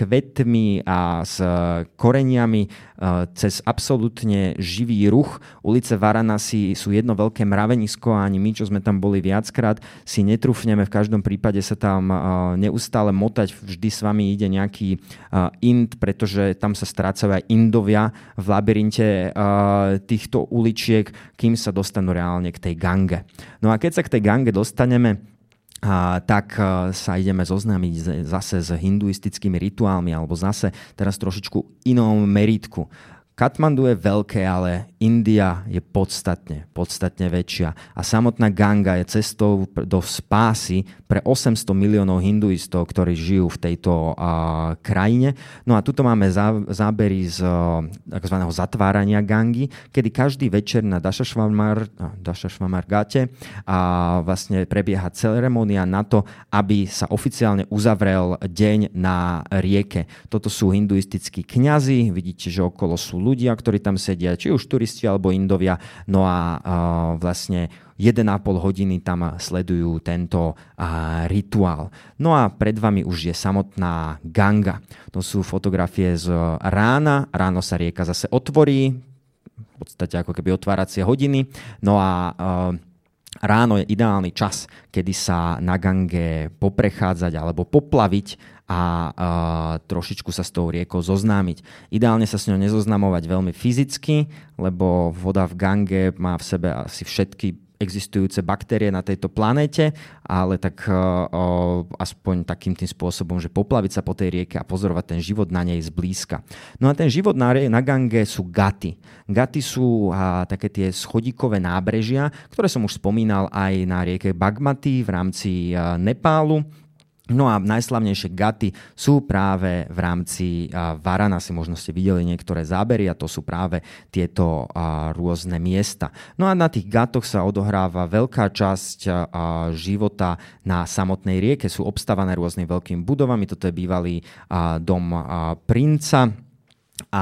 kvetmi a s koreniami cez absolútne živý ruch. Ulice Varanasi sú jedno veľké mravenisko a ani my, čo sme tam boli viackrát, si netrúfneme v každom prípade sa tam neustále motať. Vždy s vami ide nejaký Ind, pretože tam sa strácajú aj Indovia v labyrinte uh, týchto uličiek, kým sa dostanú reálne k tej Gange. No a keď sa k tej Gange dostaneme, uh, tak uh, sa ideme zoznámiť zase s hinduistickými rituálmi, alebo zase teraz trošičku inom merítku. Katmandu je veľké, ale India je podstatne, podstatne väčšia. A samotná Ganga je cestou do spásy pre osemsto miliónov hinduistov, ktorí žijú v tejto uh, krajine. No a tuto máme zá, zábery z uh, takzvaného zatvárania Gangy, kedy každý večer na Dašašvamar, Dašašvamar Ghate a vlastne prebieha ceremónia na to, aby sa oficiálne uzavrel deň na rieke. Toto sú hinduistickí kňazi, vidíte, že okolo sú ľudia, ktorí tam sedia, či už turisti alebo Indovia, no a uh, vlastne jeden a pol hodiny tam sledujú tento uh, rituál. No a pred vami už je samotná Ganga. To sú fotografie z rána. Ráno sa rieka zase otvorí, v podstate ako keby otváracie hodiny. No a uh, ráno je ideálny čas, kedy sa na Gange poprechádzať alebo poplaviť a uh, trošičku sa s tou riekou zoznámiť. Ideálne sa s ňou nezoznamovať veľmi fyzicky, lebo voda v Gange má v sebe asi všetky existujúce baktérie na tejto planéte, ale tak uh, uh, aspoň takým tým spôsobom, že poplaviť sa po tej rieke a pozorovať ten život na nej zblízka. No a ten život na, na Gange sú gaty. Gaty sú uh, také tie schodíkové nábrežia, ktoré som už spomínal aj na rieke Bagmati v rámci uh, Nepálu, No a najslavnejšie gaty sú práve v rámci Varanasi. Možno ste videli niektoré zábery a to sú práve tieto rôzne miesta. No a na tých gatoch sa odohráva veľká časť života na samotnej rieke. Sú obstavané rôznymi veľkými budovami. Toto je bývalý dom princa. A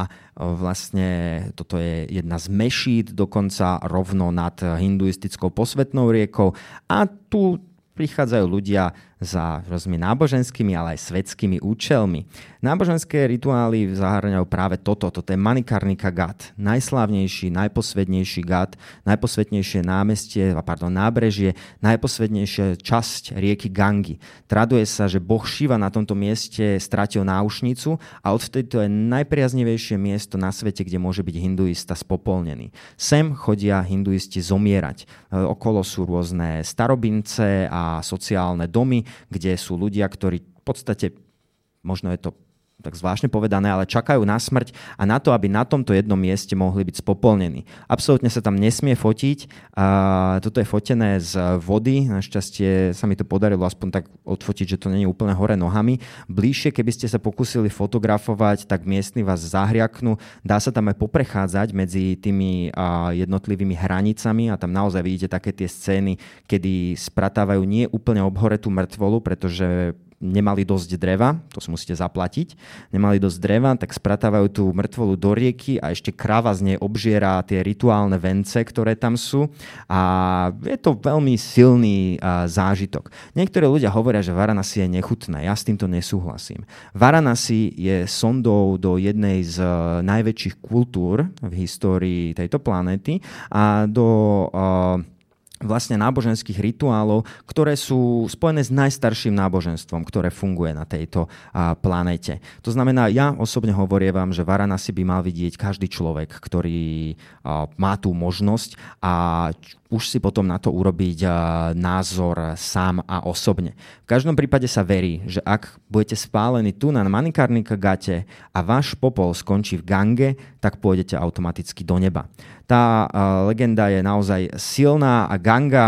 vlastne toto je jedna z mešít, dokonca rovno nad hinduistickou posvätnou riekou. A tu prichádzajú ľudia za rôznymi náboženskými, ale aj svetskými účelmi. Náboženské rituály zahŕňajú práve toto. Toto je Manikarnika Ghat. Najslávnejší, najposvetnejší Ghat, najposvetnejšie námestie, pardon, nábrežie, najposvetnejšia časť rieky Gangy. Traduje sa, že boh Šiva na tomto mieste stratil náušnicu a odvtedy to je najpriaznivejšie miesto na svete, kde môže byť hinduista spopolnený. Sem chodia hinduisti zomierať. Okolo sú rôzne starobince a sociálne domy, kde sú ľudia, ktorí v podstate, možno je to tak zvláštne povedané, ale čakajú na smrť a na to, aby na tomto jednom mieste mohli byť spopolnení. Absolútne sa tam nesmie fotiť. A toto je fotené z vody. Našťastie sa mi to podarilo aspoň tak odfotiť, že to nie je úplne hore nohami. Bližšie, keby ste sa pokúsili fotografovať, tak miestni vás zahriaknú. Dá sa tam aj poprechádzať medzi tými jednotlivými hranicami a tam naozaj vidíte také tie scény, kedy spratávajú nie úplne obhoretú mŕtvolu, pretože nemali dosť dreva, to si musíte zaplatiť, nemali dosť dreva, tak spratávajú tú mŕtvolu do rieky a ešte kráva z nej obžiera tie rituálne vence, ktoré tam sú a je to veľmi silný a, zážitok. Niektorí ľudia hovoria, že Varanasi je nechutné, ja s týmto nesúhlasím. Varanasi je sondou do jednej z uh, najväčších kultúr v histórii tejto planéty a do uh, vlastne náboženských rituálov, ktoré sú spojené s najstarším náboženstvom, ktoré funguje na tejto a, planéte. To znamená, ja osobne hovorievam, že Varanasi by mal vidieť každý človek, ktorý a, má tú možnosť a už si potom na to urobiť a, názor sám a osobne. V každom prípade sa verí, že ak budete spálení tu na Manikarnika Ghate a váš popol skončí v Gange, tak pôjdete automaticky do neba. Tá uh, legenda je naozaj silná a Ganga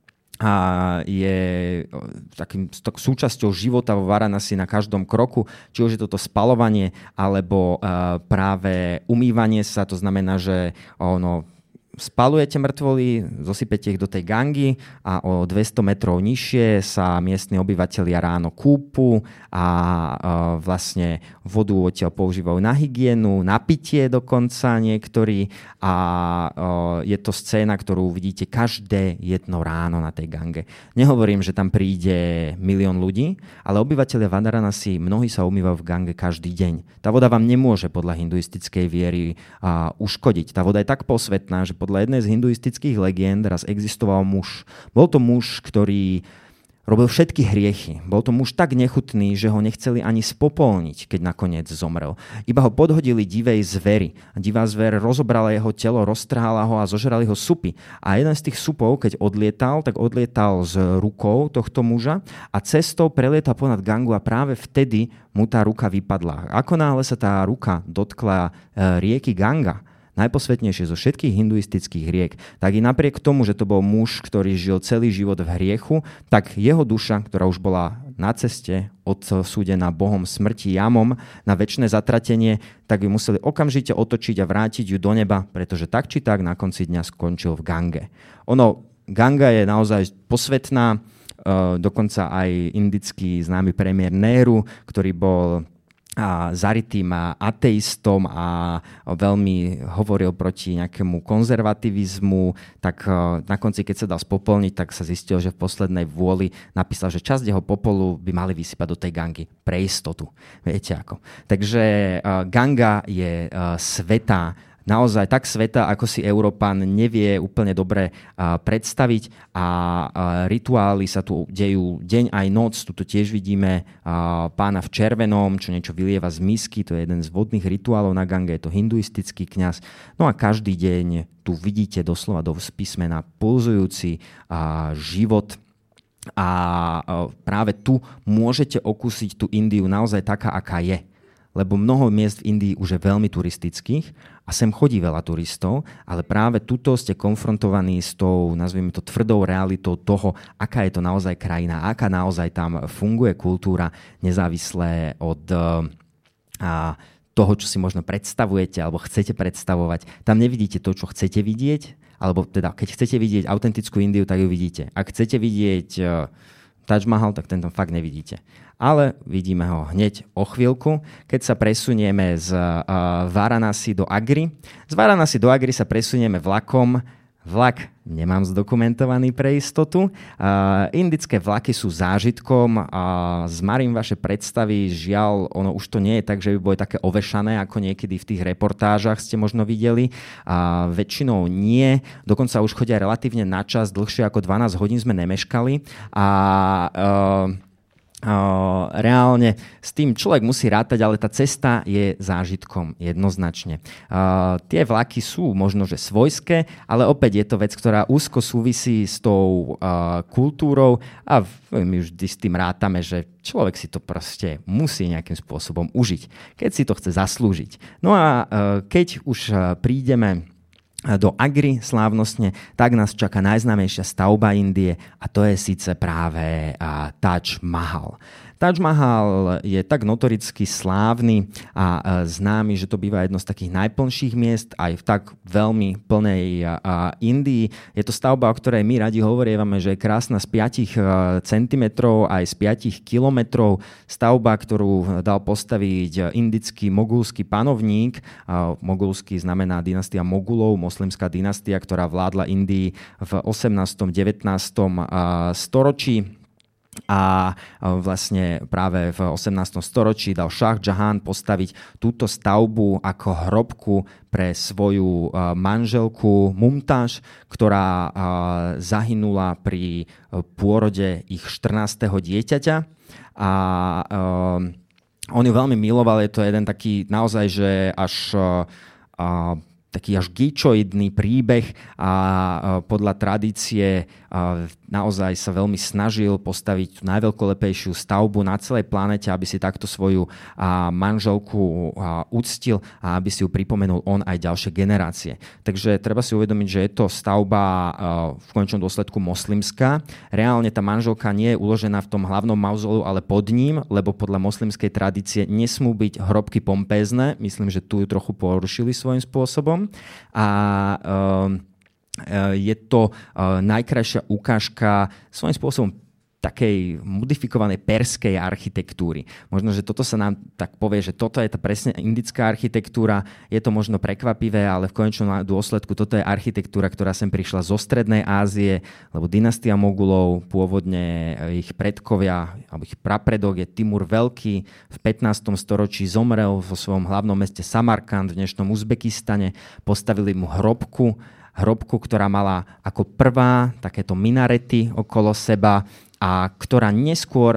a je takým súčasťou života vo Varanasi na každom kroku, či už je toto spalovanie alebo uh, práve umývanie sa, to znamená, že ono spalujete mŕtvoly, zosypete ich do tej Gangy a o dvesto metrov nižšie sa miestni obyvatelia ráno kúpu a e, vlastne vodu odtiaľ používajú na hygienu, na pitie dokonca niektorí a e, je to scéna, ktorú vidíte každé jedno ráno na tej Gange. Nehovorím, že tam príde milión ľudí, ale obyvatelia Varanasi, mnohí sa umývajú v Gange každý deň. Tá voda vám nemôže podľa hinduistickej viery a, uškodiť. Tá voda je tak posvätná, že podľa jednej z hinduistických legend raz existoval muž. Bol to muž, ktorý robil všetky hriechy. Bol to muž tak nechutný, že ho nechceli ani spopolniť, keď nakoniec zomrel. Iba ho podhodili divej zveri. Divá zver rozobrala jeho telo, roztrhala ho a zožrali ho supy. A jeden z tých supov, keď odlietal, tak odlietal z rukou tohto muža a cestou prelietal ponad Gangu a práve vtedy mu tá ruka vypadla. Ako náhle sa tá ruka dotkla rieky Ganga, najposvetnejšie zo všetkých hinduistických riek, tak i napriek tomu, že to bol muž, ktorý žil celý život v hriechu, tak jeho duša, ktorá už bola na ceste odsúdená Bohom smrti Jamom na večné zatratenie, tak ju museli okamžite otočiť a vrátiť ju do neba, pretože tak či tak na konci dňa skončil v Gange. Ono, Ganga je naozaj posvetná, dokonca aj indický známy premiér Nehru, ktorý bol a zarytým ateistom a veľmi hovoril proti nejakému konzervativizmu, tak na konci, keď sa dal spopolniť, tak sa zistil, že v poslednej vôli napísal, že časť jeho popolu by mali vysypať do tej Gangy pre istotu. Viete ako. Takže Ganga je svätá, naozaj tak sveta, ako si Európan nevie úplne dobre uh, predstaviť a uh, rituály sa tu dejú deň aj noc. Tuto tiež vidíme uh, pána v červenom, čo niečo vylieva z misky, to je jeden z vodných rituálov na Gange, je to hinduistický kňaz. No a každý deň tu vidíte doslova do písmena pulzujúci uh, život a uh, práve tu môžete okúsiť tú Indiu naozaj taká, aká je. lebo mnoho miest v Indii už je veľmi turistických a sem chodí veľa turistov, ale práve tuto ste konfrontovaní s tou, nazvime to, tvrdou realitou toho, aká je to naozaj krajina, aká naozaj tam funguje kultúra, nezávisle od a, toho, čo si možno predstavujete alebo chcete predstavovať. Tam nevidíte to, čo chcete vidieť, alebo teda, keď chcete vidieť autentickú Indiu, tak ju vidíte. Ak chcete vidieť Taj Mahal, tak ten tam fakt nevidíte. Ale vidíme ho hneď o chvíľku, keď sa presunieme z uh, Varanasi do Agry. Z Varanasi do Agry sa presunieme vlakom. Vlak nemám zdokumentovaný pre istotu. Uh, indické vlaky sú zážitkom. Uh, zmarím vaše predstavy. Žiaľ, ono už to nie je tak, že by boli také ovešané, ako niekedy v tých reportážach ste možno videli. Uh, väčšinou nie. Dokonca už chodia relatívne na čas. Dlhšie ako dvanásť hodín sme nemeškali. A uh, Uh, reálne s tým človek musí rátať, ale tá cesta je zážitkom jednoznačne. Uh, tie vlaky sú možno, že svojské, ale opäť je to vec, ktorá úzko súvisí s tou uh, kultúrou a my už s tým rátame, že človek si to proste musí nejakým spôsobom užiť, keď si to chce zaslúžiť. No a uh, keď už uh, prídeme do Agry slávnostne, tak nás čaká najznámejšia stavba Indie a to je síce práve Taj Mahal. Taj Mahal je tak notoricky slávny a známy, že to býva jedno z takých najplnších miest aj v tak veľmi plnej Indii. Je to stavba, o ktorej my radi hovorievame, že je krásna z päť centimetrov aj z päť kilometrov. Stavba, ktorú dal postaviť indický mogulský panovník. Mogulský znamená dynastia Mogulov, moslimská dynastia, ktorá vládla Indii v osemnástom devätnástom storočí. A vlastne práve v osemnástom storočí dal Šah Džahán postaviť túto stavbu ako hrobku pre svoju manželku Mumtáž, ktorá zahynula pri pôrode ich štrnásteho dieťaťa. A on ju veľmi miloval, je to jeden taký naozaj, že až taký až gíčoidný príbeh a podľa tradície naozaj sa veľmi snažil postaviť tú najveľkolepejšiu stavbu na celej planete, aby si takto svoju manželku uctil a aby si ju pripomenul on aj ďalšie generácie. Takže treba si uvedomiť, že je to stavba v konečnom dôsledku moslimská. Reálne tá manželka nie je uložená v tom hlavnom mauzoleu, ale pod ním, lebo podľa moslimskej tradície nesmú byť hrobky pompézne. Myslím, že tu ju trochu porušili svojím spôsobom. A um, je to najkrajšia ukážka svojím spôsobom takej modifikovanej perskej architektúry. Možno, že toto sa nám tak povie, že toto je tá presne indická architektúra. Je to možno prekvapivé, ale v konečnom dôsledku toto je architektúra, ktorá sem prišla zo Strednej Ázie, lebo dynastia Mogulov, pôvodne ich predkovia, alebo ich prapredok je Timur Veľký, v pätnástom storočí zomrel vo svojom hlavnom meste Samarkand v dnešnom Uzbekistane. Postavili mu hrobku, hrobku, ktorá mala ako prvá takéto minarety okolo seba a ktorá neskôr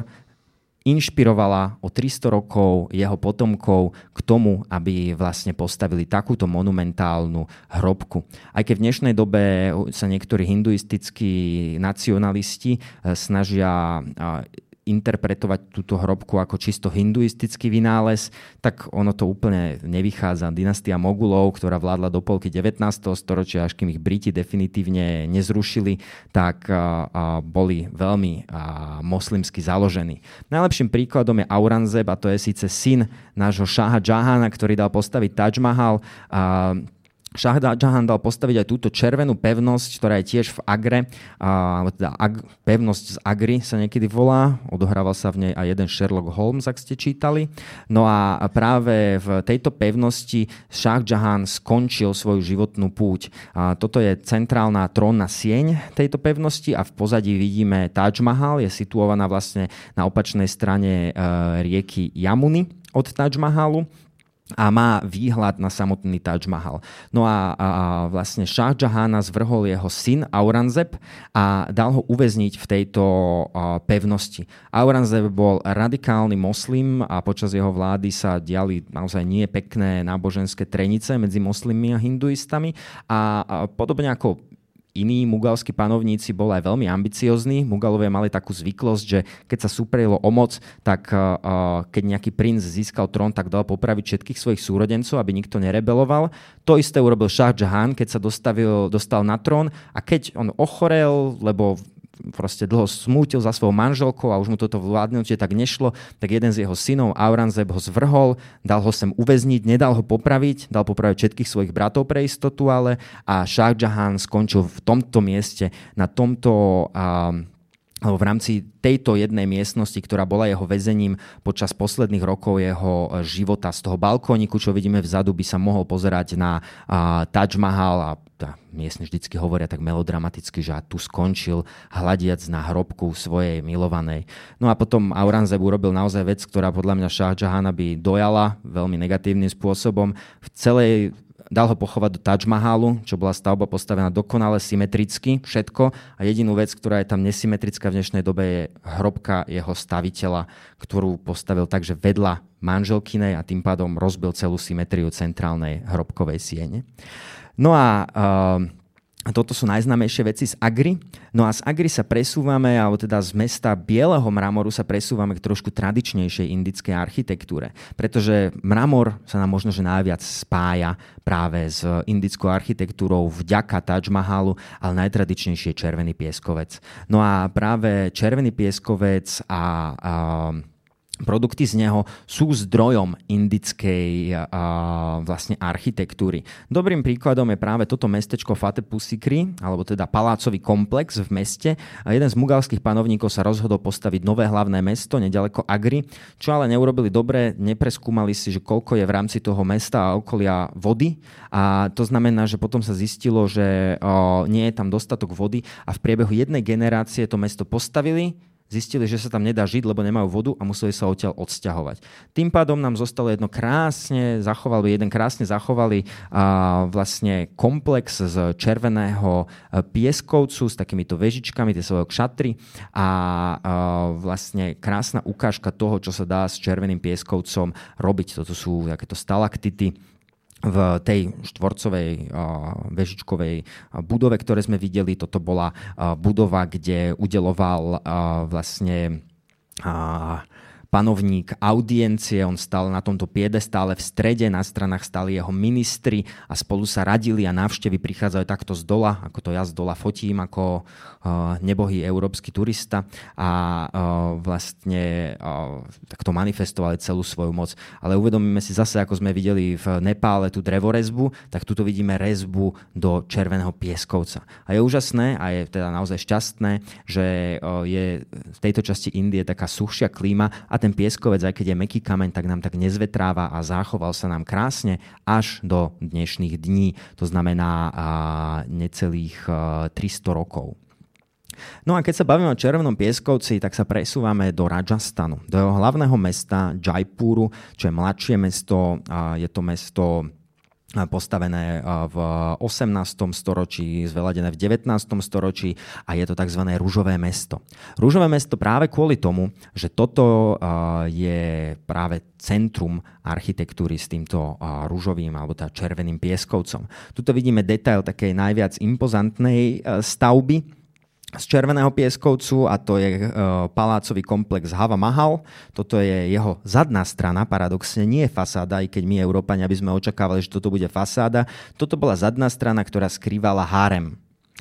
inšpirovala o tristo rokov jeho potomkov k tomu, aby vlastne postavili takúto monumentálnu hrobku. Aj keď v dnešnej dobe sa niektorí hinduistickí nacionalisti snažia interpretovať túto hrobku ako čisto hinduistický vynález, tak ono to úplne nevychádza. Dynastia Mogulov, ktorá vládla do polky devätnásteho storočia, až kým ich Briti definitívne nezrušili, tak a, a boli veľmi a, moslimsky založení. Najlepším príkladom je Aurangzeb, a to je síce syn nášho Šaha Džahána, ktorý dal postaviť Taj Mahal. A, Šah Džahán dal postaviť aj túto červenú pevnosť, ktorá je tiež v Agre, alebo teda Ag- pevnosť z Agry sa niekedy volá, odohrával sa v nej aj jeden Sherlock Holmes, ak ste čítali. No a práve v tejto pevnosti Šah Džahán skončil svoju životnú púť. A toto je centrálna trónna sieň tejto pevnosti a v pozadí vidíme Taj Mahal, je situovaná vlastne na opačnej strane e, rieky Jamuny od Taj Mahalu a má výhľad na samotný Taj Mahal. No a, a vlastne Šah Džahána zvrhol jeho syn Aurangzeb a dal ho uväzniť v tejto a, pevnosti. Aurangzeb bol radikálny moslim a počas jeho vlády sa diali naozaj nie pekné náboženské trenice medzi moslimmi a hinduistami a, a podobne ako iní mugalskí panovníci boli aj veľmi ambiciozní. Mugalovia mali takú zvyklosť, že keď sa súperilo o moc, tak uh, keď nejaký princ získal trón, tak dal popraviť všetkých svojich súrodencov, aby nikto nerebeloval. To isté urobil Šáh Džahán, keď sa dostavil, dostal na trón a keď on ochorel, lebo proste dlho smútil za svojou manželkou a už mu toto vládnutie tak nešlo, tak jeden z jeho synov, Aurangzeb, ho zvrhol, dal ho sem uväzniť, nedal ho popraviť, dal popraviť všetkých svojich bratov pre istotu, ale a Šáh Džahán skončil v tomto mieste, na tomto um, alebo v rámci tejto jednej miestnosti, ktorá bola jeho väzením počas posledných rokov jeho života. Z toho balkóniku, čo vidíme vzadu, by sa mohol pozerať na uh, Taj Mahal a tá, miestne vždycky hovoria tak melodramaticky, že tu skončil hľadiac na hrobku svojej milovanej. No a potom Aurangzeb urobil naozaj vec, ktorá podľa mňa Šáh Džahána by dojala veľmi negatívnym spôsobom. V celej Dal ho pochovať do Taj Mahalu, čo bola stavba postavená dokonale symetricky, všetko. A jedinú vec, ktorá je tam nesymetrická v dnešnej dobe, je hrobka jeho staviteľa, ktorú postavil takže vedľa manželkynej a tým pádom rozbil celú symetriu centrálnej hrobkovej siene. No a uh, toto sú najznámejšie veci z Agry. No a z Agry sa presúvame, alebo teda z mesta Bieleho mramoru sa presúvame k trošku tradičnejšej indickej architektúre. Pretože mramor sa nám možno že najviac spája práve s indickou architektúrou vďaka Taj Mahalu, ale najtradičnejšie je červený pieskovec. No a práve červený pieskovec a... a produkty z neho sú zdrojom indickej uh, vlastne architektúry. Dobrým príkladom je práve toto mestečko Fatehpur Sikri, alebo teda palácový komplex v meste. A jeden z mugalských panovníkov sa rozhodol postaviť nové hlavné mesto nedaleko Agry, čo ale neurobili dobre, nepreskúmali si, že koľko je v rámci toho mesta a okolia vody. A to znamená, že potom sa zistilo, že uh, nie je tam dostatok vody a v priebehu jednej generácie to mesto postavili, zistili, že sa tam nedá žiť, lebo nemajú vodu a museli sa odtiaľ odsťahovať. Tým pádom nám zostalo jedno krásne zachovali, jeden krásne zachovali a, vlastne komplex z červeného pieskovcu s takýmito vežičkami, tie svoje kšatry a, a vlastne krásna ukážka toho, čo sa dá s červeným pieskovcom robiť. Toto sú takéto stalaktity v tej štvorcovej uh, vežičkovej uh, budove, ktoré sme videli. Toto bola uh, budova, kde udeloval uh, vlastne uh, panovník audiencie. On stal na tomto piedestále v strede, na stranách stali jeho ministri a spolu sa radili a návštevy prichádzajú takto z dola, ako to ja z dola fotím ako uh, nebohý európsky turista a uh, vlastne uh, takto manifestovali celú svoju moc. Ale uvedomíme si zase, ako sme videli v Nepále tú drevorezbu, tak tuto vidíme rezbu do červeného pieskovca. A je úžasné a je teda naozaj šťastné, že uh, je v tejto časti Indie taká suchšia klíma a ten pieskovec, aj keď je mäkký kameň, tak nám tak nezvetráva a zachoval sa nám krásne až do dnešných dní. To znamená a, necelých a, tristo rokov. No a keď sa bavíme o červenom pieskovci, tak sa presúvame do Rajasthanu, do jeho hlavného mesta Jaipuru, čo je mladšie mesto. A je to mesto postavené v osemnástom storočí, zveladené v devätnástom storočí a je to tzv. Ružové mesto. Ružové mesto práve kvôli tomu, že toto je práve centrum architektúry s týmto ružovým alebo teda červeným pieskovcom. Tuto vidíme detail takej najviac impozantnej stavby z červeného pieskovcu a to je uh, palácový komplex Hava Mahal. Toto je jeho zadná strana, paradoxne nie je fasáda, aj keď my Európania by sme očakávali, že toto bude fasáda. Toto bola zadná strana, ktorá skrývala hárem.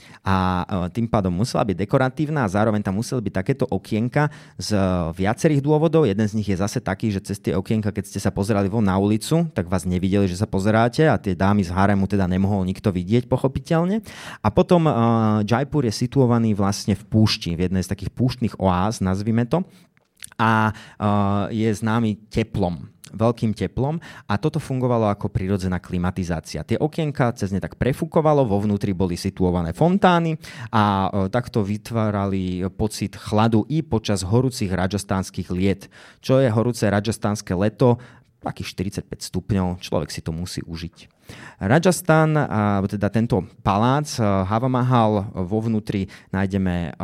A tým pádom musela byť dekoratívna a zároveň tam museli byť takéto okienka z viacerých dôvodov. Jeden z nich je zase taký, že cez tie okienka, keď ste sa pozerali von na ulicu, tak vás nevideli, že sa pozeráte a tie dámy z haremu teda nemohol nikto vidieť, pochopiteľne. A potom uh, Jaipur je situovaný vlastne v púšti, v jednej z takých púštnych oáz, nazvime to, a uh, je známy teplom. veľkým teplom a toto fungovalo ako prirodzená klimatizácia. Tie okienka cez ne tak prefúkovalo, vo vnútri boli situované fontány a e, takto vytvárali pocit chladu i počas horúcich rajastánskych liet. Čo je horúce rajastánske leto? Takých štyridsaťpäť stupňov, človek si to musí užiť. Rajasthan, teda tento palác Hava Mahal, vo vnútri nájdeme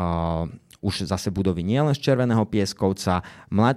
už zase budovy nielen z červeného pieskovca,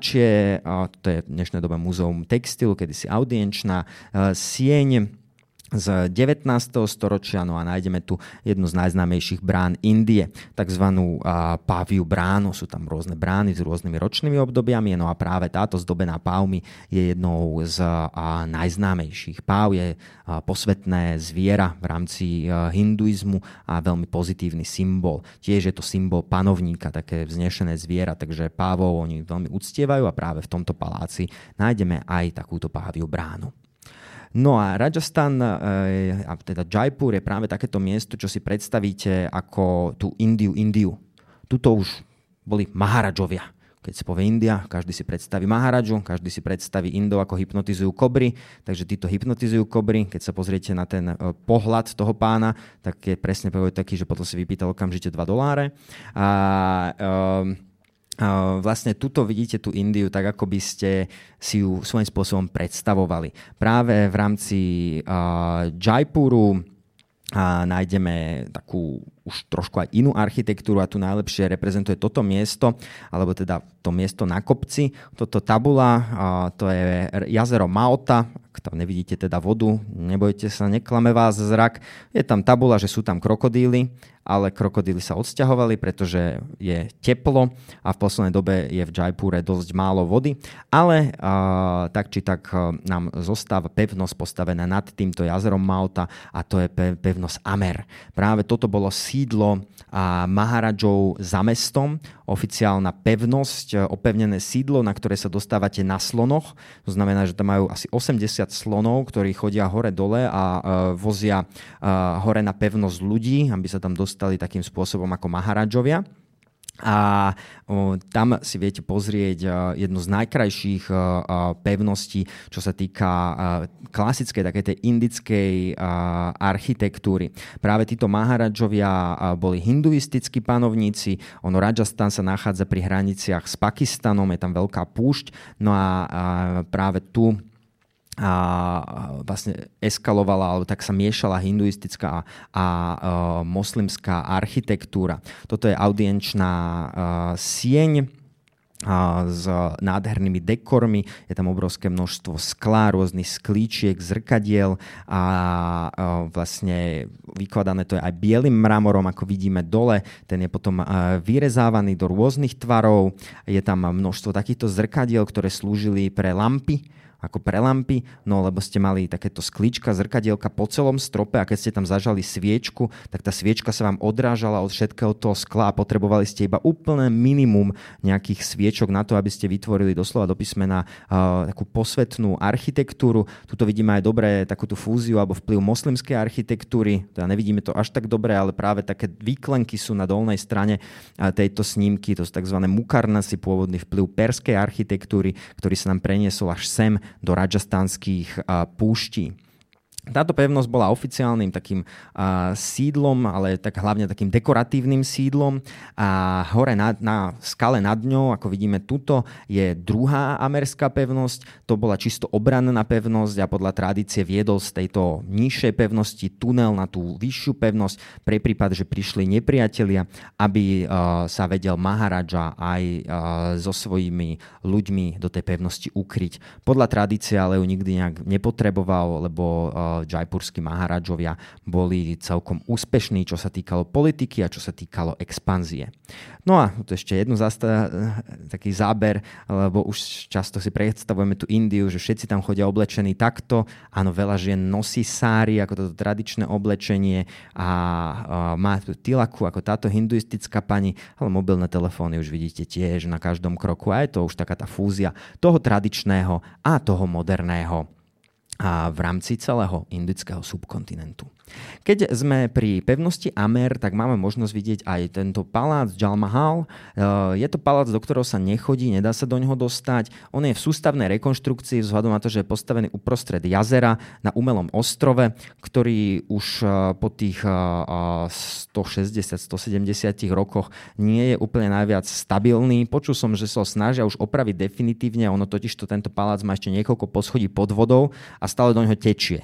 mladšie, to je v dnešnej dobe múzeum textilu, kedysi audienčná, sieň, z devätnásteho storočia, no a nájdeme tu jednu z najznámejších brán Indie, takzvanú uh, páviu bránu. Sú tam rôzne brány s rôznymi ročnými obdobiami, no a práve táto zdobená pávmi je jednou z uh, najznámejších. Páv je uh, posvetné zviera v rámci uh, hinduizmu a veľmi pozitívny symbol. Tiež je to symbol panovníka, také vznešené zviera, takže pávov oni veľmi uctievajú a práve v tomto paláci nájdeme aj takúto páviu bránu. No a Rajasthan, a teda Jaipur je práve takéto miesto, čo si predstavíte ako tú Indiu, Indiu. Tuto už boli Maharadžovia. Keď sa povie India, každý si predstaví Maharadžu, každý si predstaví Indov, ako hypnotizujú kobry, takže títo hypnotizujú kobry. Keď sa pozriete na ten pohľad toho pána, tak je presne taký, že potom si vypýtal okamžite dva doláre. A um, Uh, vlastne tuto vidíte tú Indiu tak, ako by ste si ju svojím spôsobom predstavovali. Práve v rámci uh, Jaipuru uh, nájdeme takú už trošku aj inú architektúru a tu najlepšie reprezentuje toto miesto, alebo teda to miesto na kopci. Toto tabula, uh, to je jazero Maota. Ak tam nevidíte teda vodu, nebojte sa, neklame vás zrak. Je tam tabula, že sú tam krokodíly, ale krokodíly sa odsťahovali, pretože je teplo a v poslednej dobe je v Jaipure dosť málo vody, ale uh, tak či tak uh, nám zostáva pevnosť postavená nad týmto jazerom Maota a to je pevnosť Amer. Práve toto bolo sídlo uh, Maharadžov za mestom, oficiálna pevnosť, uh, opevnené sídlo, na ktoré sa dostávate na slonoch. To znamená, že tam majú asi osemdesiat slonov, ktorí chodia hore-dole a uh, vozia uh, hore na pevnosť ľudí, aby sa tam dostali stali takým spôsobom ako Maharadžovia. A o, tam si viete pozrieť o, jednu z najkrajších o, o, pevností, čo sa týka o, klasickej, takej tej indickej o, architektúry. Práve títo Maharadžovia o, boli hinduistickí panovníci. Ono Rajasthan sa nachádza pri hraniciach s Pakistanom, je tam veľká púšť. No a, a práve tu a vlastne eskalovala, alebo tak sa miešala hinduistická a, a moslimská architektúra. Toto je audienčná a, sieň a, s nádhernými dekormi. Je tam obrovské množstvo skla, rôznych sklíčiek, zrkadiel a, a vlastne vykladané to je aj bielým mramorom, ako vidíme dole. Ten je potom a, vyrezávaný do rôznych tvarov. Je tam množstvo takýchto zrkadiel, ktoré slúžili pre lampy, ako pre lampy, no lebo ste mali takéto sklíčka, zrkadielka po celom strope a keď ste tam zažali sviečku, tak tá sviečka sa vám odrážala od všetkého toho skla a potrebovali ste iba úplné minimum nejakých sviečok na to, aby ste vytvorili doslova do písmena uh, takú posvetnú architektúru. Tuto vidíme aj dobre takúto fúziu alebo vplyv moslimskej architektúry. Teda nevidíme to až tak dobre, ale práve také výklenky sú na dolnej strane uh, tejto snímky. To sú tzv. Mukarnasy, pôvodný vplyv perskej architektúry, ktorý sa nám preniesol až sem do rajasthanských uh, púští. Táto pevnosť bola oficiálnym takým uh, sídlom, ale tak hlavne takým dekoratívnym sídlom a hore na, na skale nad ňou, ako vidíme tuto, je druhá americká pevnosť. To bola čisto obranná pevnosť a podľa tradície viedol z tejto nižšej pevnosti tunel na tú vyššiu pevnosť pre prípad, že prišli nepriatelia, aby uh, sa vedel Maharadža aj uh, so svojimi ľuďmi do tej pevnosti ukryť. Podľa tradície ale ju nikdy nejak nepotreboval, lebo uh, Jaipurskí Maharadžovia boli celkom úspešní, čo sa týkalo politiky a čo sa týkalo expanzie. No a tu ešte jednu zasta- taký záber, lebo už často si predstavujeme tú Indiu, že všetci tam chodia oblečení takto. Áno, veľa žien nosí sári ako toto tradičné oblečenie a, a má tu tilaku ako táto hinduistická pani, ale mobilné telefóny už vidíte tiež na každom kroku a je to už taká tá fúzia toho tradičného a toho moderného a v rámci celého indického subkontinentu. Keď sme pri pevnosti Amer, tak máme možnosť vidieť aj tento palác Jal Mahal. Je to palác, do ktorého sa nechodí, nedá sa do neho dostať. On je v sústavnej rekonštrukcii vzhľadom na to, že je postavený uprostred jazera na umelom ostrove, ktorý už po tých stošesťdesiat až stosedemdesiat rokoch nie je úplne najviac stabilný. Počul som, že sa ho snažia už opraviť definitívne, ono totižto tento palác má ešte niekoľko poschodí pod vodou a stále do neho tečie.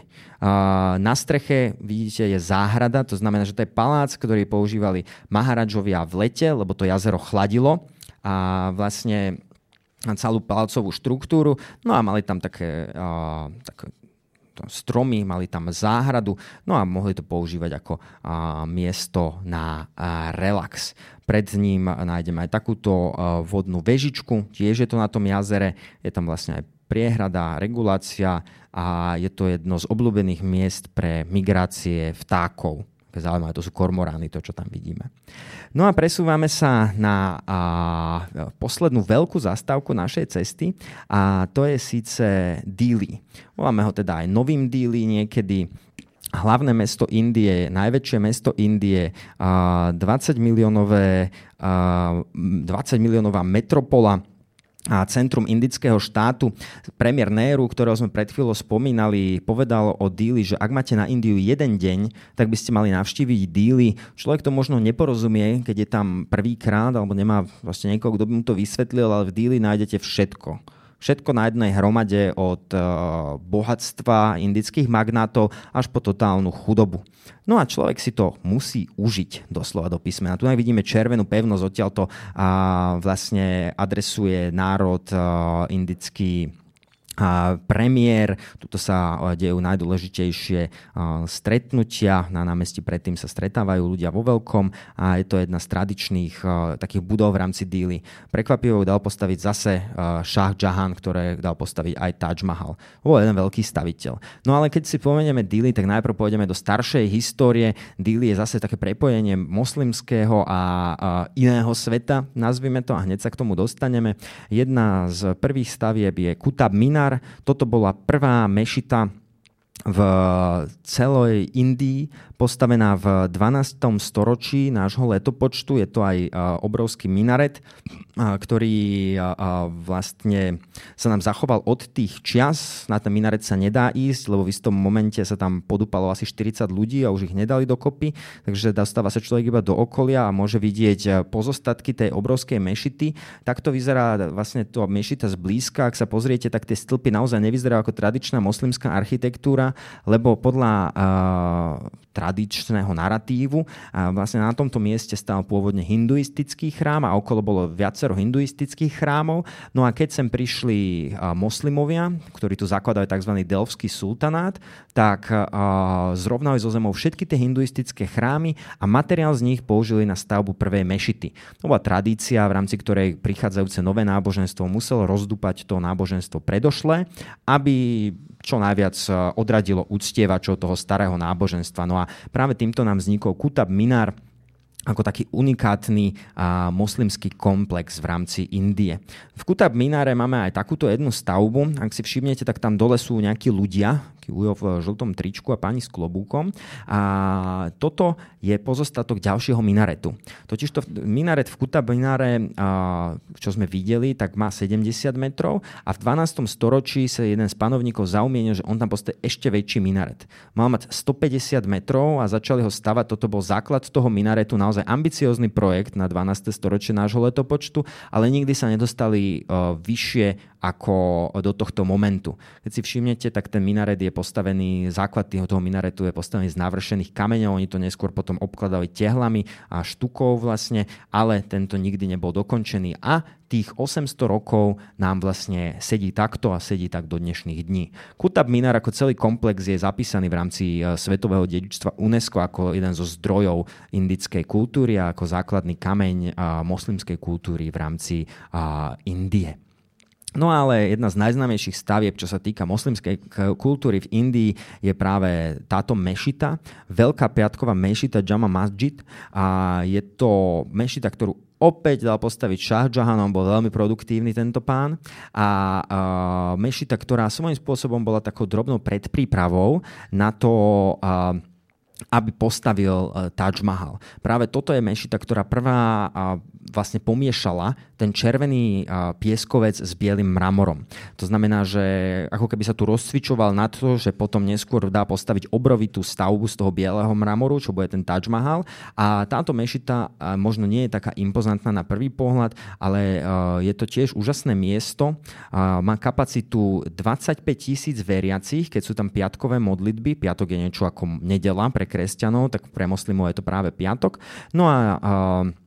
Na streche vidíte, je záhrada, to znamená, že to je palác, ktorý používali Maharadžovia v lete, lebo to jazero chladilo a vlastne celú palácovú štruktúru. No a mali tam také, uh, také stromy, mali tam záhradu, no a mohli to používať ako a, miesto na a, relax. Pred ním nájdeme aj takúto a, vodnú vežičku, tiež je to na tom jazere, je tam vlastne aj priehrada, regulácia a je to jedno z obľúbených miest pre migrácie vtákov. Zaujímavé, to sú kormorány, to, čo tam vidíme. No a presúvame sa na a, poslednú veľkú zastávku našej cesty a to je síce Dili. Voláme ho teda aj Novým Dili niekedy. Hlavné mesto Indie, najväčšie mesto Indie, dvadsať miliónové, dvadsať miliónová metropola a centrum indického štátu. Premiér Nehru, ktorého sme pred chvíľou spomínali, povedal o Dili, že ak máte na Indiu jeden deň, tak by ste mali navštíviť Dili. Človek to možno neporozumie, keď je tam prvýkrát, alebo nemá vlastne niekoho, kto by mu to vysvetlil, ale v Dili nájdete všetko. Všetko na jednej hromade od uh, bohatstva indických magnátov až po totálnu chudobu. No a človek si to musí užiť doslova do písmena. Tu vidíme červenú pevnosť, odtiaľto uh, vlastne adresuje národ uh, indický a premiér, tuto sa dejú najdôležitejšie stretnutia, na námestí predtým sa stretávajú ľudia vo veľkom a je to jedna z tradičných takých budov v rámci Dili. Prekvapivo dal postaviť zase Shah Jahan, ktoré dal postaviť aj Taj Mahal. Bol jeden veľký staviteľ. No ale keď si pomenieme Dili, tak najprv pôjdeme do staršej histórie. Dili je zase také prepojenie moslimského a iného sveta, nazvime to, a hneď sa k tomu dostaneme. Jedna z prvých stavieb je Qutb Minar. Toto bola prvá mešita v celej Indii, postavená v dvanástom storočí nášho letopočtu. Je to aj obrovský minaret, ktorý vlastne sa nám zachoval od tých čias. Na ten minaret sa nedá ísť, lebo v istom momente sa tam podúpalo asi štyridsať ľudí a už ich nedali dokopy. Takže dostáva sa človek iba do okolia a môže vidieť pozostatky tej obrovskej mešity. Takto vyzerá vlastne to mešita zblízka. Ak sa pozriete, tak tie stĺpy naozaj nevyzerajú ako tradičná moslimská architektúra, lebo podľa uh, tradičného naratívu a vlastne na tomto mieste stál pôvodne hinduistický chrám a okolo bolo viacero hinduistických chrámov. No a keď sem prišli uh, moslimovia, ktorí tu zakladajú tzv. Delfský sultanát, tak uh, zrovnali zo zemou všetky tie hinduistické chrámy a materiál z nich použili na stavbu prvej mešity. To bola tradícia, v rámci ktorej prichádzajúce nové náboženstvo muselo rozdúpať to náboženstvo predošlé, aby čo najviac odradilo uctievačov toho starého náboženstva. No a práve týmto nám vznikol Qutb Minar ako taký unikátny a, moslimský komplex v rámci Indie. V Qutb Minare máme aj takúto jednu stavbu. Ak si všimnete, tak tam dole sú nejakí ľudia, ujo v žltom tričku a pani s klobúkom. A toto je pozostatok ďalšieho minaretu. Totižto minaret v Qutb Minare, čo sme videli, tak má sedemdesiat metrov a v dvanástom storočí sa jeden z panovníkov zaumienil, že on tam postaví ešte väčší minaret. Mal mať stopäťdesiat metrov a začali ho stavať. Toto bol základ toho minaretu, naozaj ambiciózny projekt na dvanáste storočie nášho letopočtu, ale nikdy sa nedostali uh, vyššie ako do tohto momentu. Keď si všimnete, tak ten minaret je postavený, základ toho minaretu je postavený z navršených kameňov, oni to neskôr potom obkladali tehlami a štukou vlastne, ale tento nikdy nebol dokončený a tých osemsto rokov nám vlastne sedí takto a sedí tak do dnešných dní. Qutb Minar ako celý komplex je zapísaný v rámci svetového dedičstva UNESCO ako jeden zo zdrojov indickej kultúry a ako základný kameň moslimskej kultúry v rámci Indie. No ale jedna z najznámejších stavieb, čo sa týka moslimskej kultúry v Indii, je práve táto mešita, Veľká piatková mešita Jama Masjid. A je to mešita, ktorú opäť dal postaviť Shah Jahan, on bol veľmi produktívny tento pán. A uh, mešita, ktorá svojím spôsobom bola takou drobnou predprípravou na to, uh, aby postavil uh, Taj Mahal. Práve toto je mešita, ktorá prvá uh, vlastne pomiešala ten červený pieskovec s bielým mramorom. To znamená, že ako keby sa tu rozcvičoval na to, že potom neskôr dá postaviť obrovitú stavbu z toho bieleho mramoru, čo bude ten Taj Mahal. A táto mešita možno nie je taká impozantná na prvý pohľad, ale je to tiež úžasné miesto. Má kapacitu dvadsaťpäť tisíc veriacich, keď sú tam piatkové modlitby. Piatok je niečo ako nedeľa pre kresťanov, tak pre moslimov je to práve piatok. No a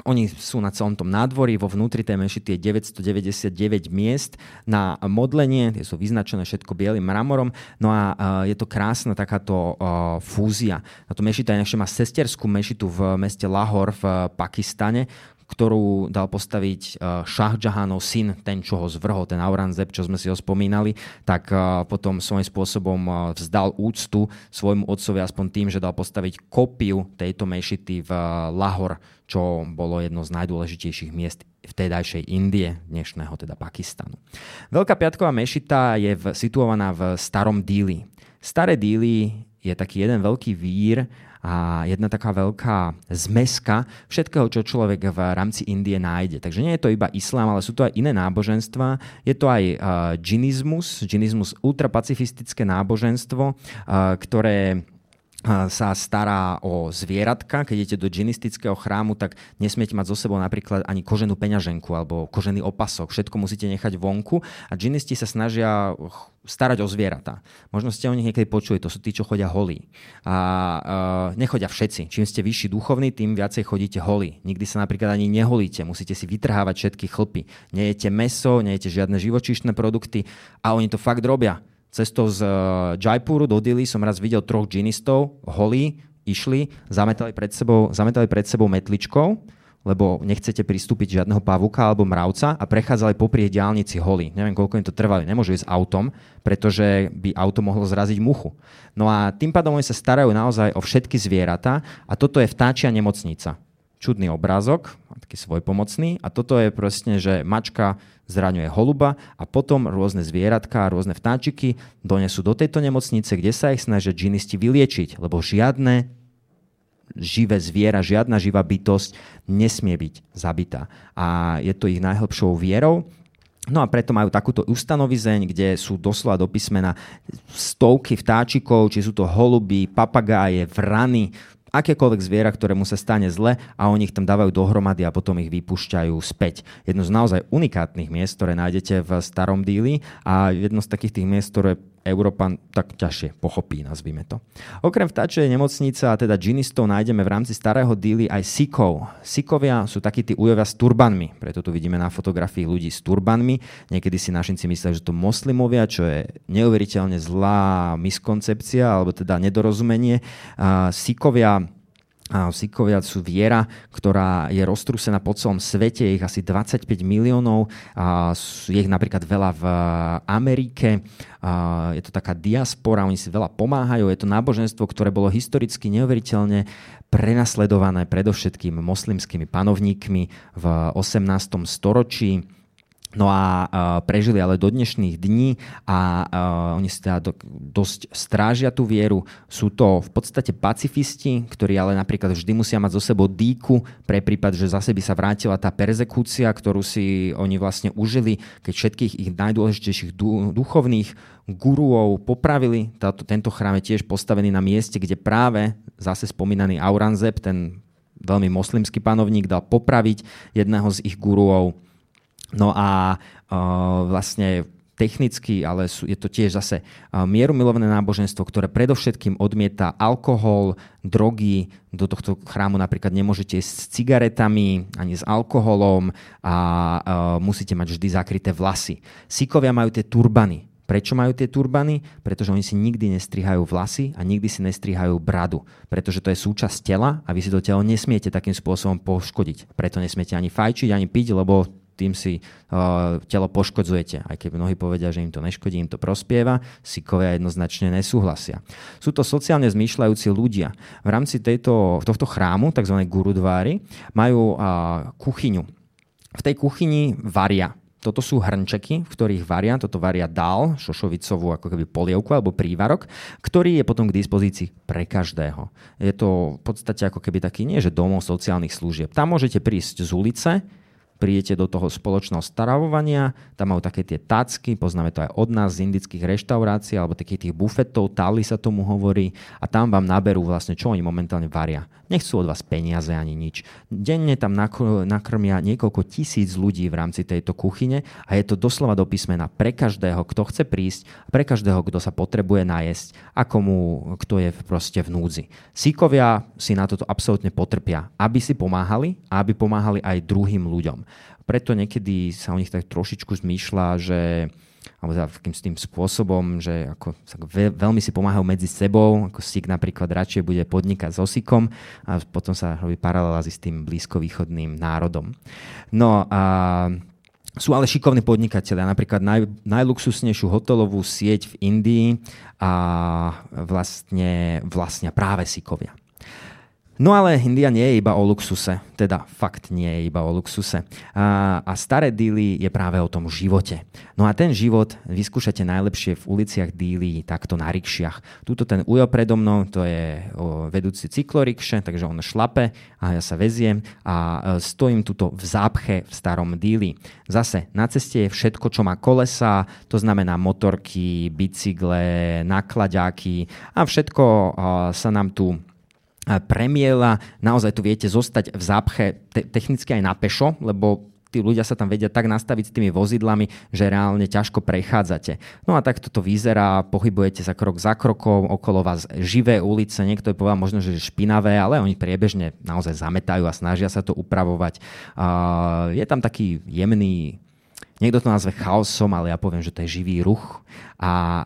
Oni sú na celom tom nádvorí, vo vnútri tej mešity je deväťstodeväťdesiatdeväť miest na modlenie, tie sú vyznačené všetko bielým mramorom, no a uh, je to krásna takáto uh, fúzia. Táto mešita je má sesterskú mešitu v meste Lahore v Pakistane, ktorú dal postaviť Šah Džahánov syn, ten, čo ho zvrhol, ten Aurangzeb, čo sme si ho spomínali, tak potom svojím spôsobom vzdal úctu svojmu otcovi aspoň tým, že dal postaviť kópiu tejto mešity v Lahore, čo bolo jedno z najdôležitejších miest vtedajšej Indie, dnešného teda Pakistanu. Veľká piatková mešita je v, situovaná v Starom Díli. Staré Díli je taký jeden veľký vír a jedna taká veľká zmeska všetkého, čo človek v rámci Indie nájde. Takže nie je to iba islám, ale sú to aj iné náboženstvá. Je to aj uh, džinizmus, džinizmus ultrapacifistické náboženstvo, uh, ktoré sa stará o zvieratka. Keď idete do džinistického chrámu, tak nesmiete mať so sebou napríklad ani koženú peňaženku alebo kožený opasok. Všetko musíte nechať vonku a džinisti sa snažia starať o zvieratá. Možno ste o nich niekedy počuli, to sú tí, čo chodia holí. A uh, nechodia všetci. Čím ste vyšší duchovní, tým viacej chodíte holí. Nikdy sa napríklad ani neholíte, musíte si vytrhávať všetky chlpy. Nejete mäso, nejete žiadne živočíšne produkty a oni to fakt robia. Cestou z Jaipuru do Dili som raz videl troch džinistov, holí, išli, zametali pred sebou, zametali pred sebou metličkou, lebo nechcete pristúpiť žiadneho pavúka alebo mravca a prechádzali popri diaľnici holí. Neviem, koľko im to trvali. Nemôžu ísť autom, pretože by auto mohlo zraziť muchu. No a tým pádom oni sa starajú naozaj o všetky zvieratá a toto je vtáčia nemocnica. Čudný obrázok, taký svojpomocný a toto je proste, že mačka zraňuje holuba a potom rôzne zvieratka, rôzne vtáčiky donesú do tejto nemocnice, kde sa ich snažia džinisti vyliečiť, lebo žiadne živé zviera, žiadna živá bytosť nesmie byť zabitá. A je to ich najhlbšou vierou. No a preto majú takúto ustanovizeň, kde sú doslova do písmena stovky vtáčikov, či sú to holuby, papagáje, vrany, akékoľvek zviera, ktorému sa stane zle a oni ich tam dávajú dohromady a potom ich vypúšťajú späť. Jedno z naozaj unikátnych miest, ktoré nájdete v Starom Díli a jedno z takých tých miest, ktoré Európan tak ťažšie pochopí, nazvime to. Okrem vtáčej nemocnice a teda džinistov nájdeme v rámci Starého Díli aj Sikhov. Sikhovia sú takí tí ujovia s turbanmi, preto tu vidíme na fotografii ľudí s turbanmi. Niekedy si našinci myslia, že to moslimovia, čo je neuveriteľne zlá miskoncepcia, alebo teda nedorozumenie. Sikhovia Sikhovia sú viera, ktorá je roztrúsená po celom svete, je ich asi dvadsaťpäť miliónov, je ich napríklad veľa v Amerike, je to taká diaspora, oni si veľa pomáhajú, je to náboženstvo, ktoré bolo historicky neuveriteľne prenasledované predovšetkým moslimskými panovníkmi v osemnástom storočí. No a uh, prežili ale do dnešných dní a uh, oni si teda do, dosť strážia tú vieru. Sú to v podstate pacifisti, ktorí ale napríklad vždy musia mať zo sebou dýku pre prípad, že zase by sa vrátila tá perzekúcia, ktorú si oni vlastne užili, keď všetkých ich najdôležitejších du- duchovných guruov popravili. Táto, tento chrám je tiež postavený na mieste, kde práve zase spomínaný Aurangzeb, ten veľmi moslimský panovník, dal popraviť jedného z ich guruov. No a uh, vlastne technicky, ale sú, je to tiež zase uh, mierumilovné náboženstvo, ktoré predovšetkým odmieta alkohol, drogy. Do tohto chrámu napríklad nemôžete ísť s cigaretami ani s alkoholom a uh, musíte mať vždy zakryté vlasy. Sikhovia majú tie turbany. Prečo majú tie turbany? Pretože oni si nikdy nestrihajú vlasy a nikdy si nestrihajú bradu. Pretože to je súčasť tela a vy si to telo nesmiete takým spôsobom poškodiť. Preto nesmiete ani fajčiť, ani piť, lebo tým si uh, telo poškodzujete. Aj keď mnohí povedia, že im to neškodí, im to prospieva, Sikhovia jednoznačne nesúhlasia. Sú to sociálne zmýšľajúci ľudia. V rámci tejto, tohto chrámu, tzv. Gurudváry, majú uh, kuchyňu. V tej kuchyni varia. Toto sú hrnčeky, v ktorých varia, toto varia dal, šošovicovú ako keby polievku alebo prívarok, ktorý je potom k dispozícii pre každého. Je to v podstate ako keby taký, nie že domov sociálnych služieb. Tam môžete prísť z ulice, prídete do toho spoločného stravovania, tam majú také tie tácky, poznáme to aj od nás z indických reštaurácií, alebo takých tých bufetov, táli sa tomu hovorí, a tam vám naberú vlastne, čo oni momentálne varia. Nechcú od vás peniaze ani nič. Denne tam nakrmia niekoľko tisíc ľudí v rámci tejto kuchyne a je to doslova do písmena pre každého, kto chce prísť, pre každého, kto sa potrebuje najesť a komu, kto je proste v núdzi. Síkovia si na toto absolútne potrpia, aby si pomáhali a aby pomáhali aj druhým ľuďom. Preto niekedy sa o nich tak trošičku zmýšľa, že alebo takým s tým spôsobom, že ako sa ve, veľmi si pomáhajú medzi sebou, ako Sik napríklad radšej bude podnikať so Sikom a potom sa robí paralela s tým blízkovýchodným národom. No a sú ale šikovní podnikatelia, napríklad naj, najluxusnejšiu hotelovú sieť v Indii a vlastne vlastnia práve Sikovia. No ale India nie je iba o luxuse, teda fakt nie je iba o luxuse. A, a staré Dili je práve o tom živote. No a ten život vyskúšate najlepšie v uliciach Dili, takto na rikšiach. Tuto ten ujo predo mnou, to je o, vedúci cyklorikše, takže on šlape a ja sa veziem a e, stojím tuto v zápche v starom Dili. Zase na ceste je všetko, čo má kolesa, to znamená motorky, bicykle, naklaďáky a všetko e, sa nám tu premiela, naozaj tu viete zostať v zápche te- technicky aj na pešo, lebo tí ľudia sa tam vedia tak nastaviť s tými vozidlami, že reálne ťažko prechádzate. No a takto to vyzerá, pohybujete sa krok za krokom, okolo vás živé ulice, niekto je povedal možno, že špinavé, ale oni priebežne naozaj zametajú a snažia sa to upravovať. Uh, je tam taký jemný, niekto to nazve chaosom, ale ja poviem, že to je živý ruch a uh,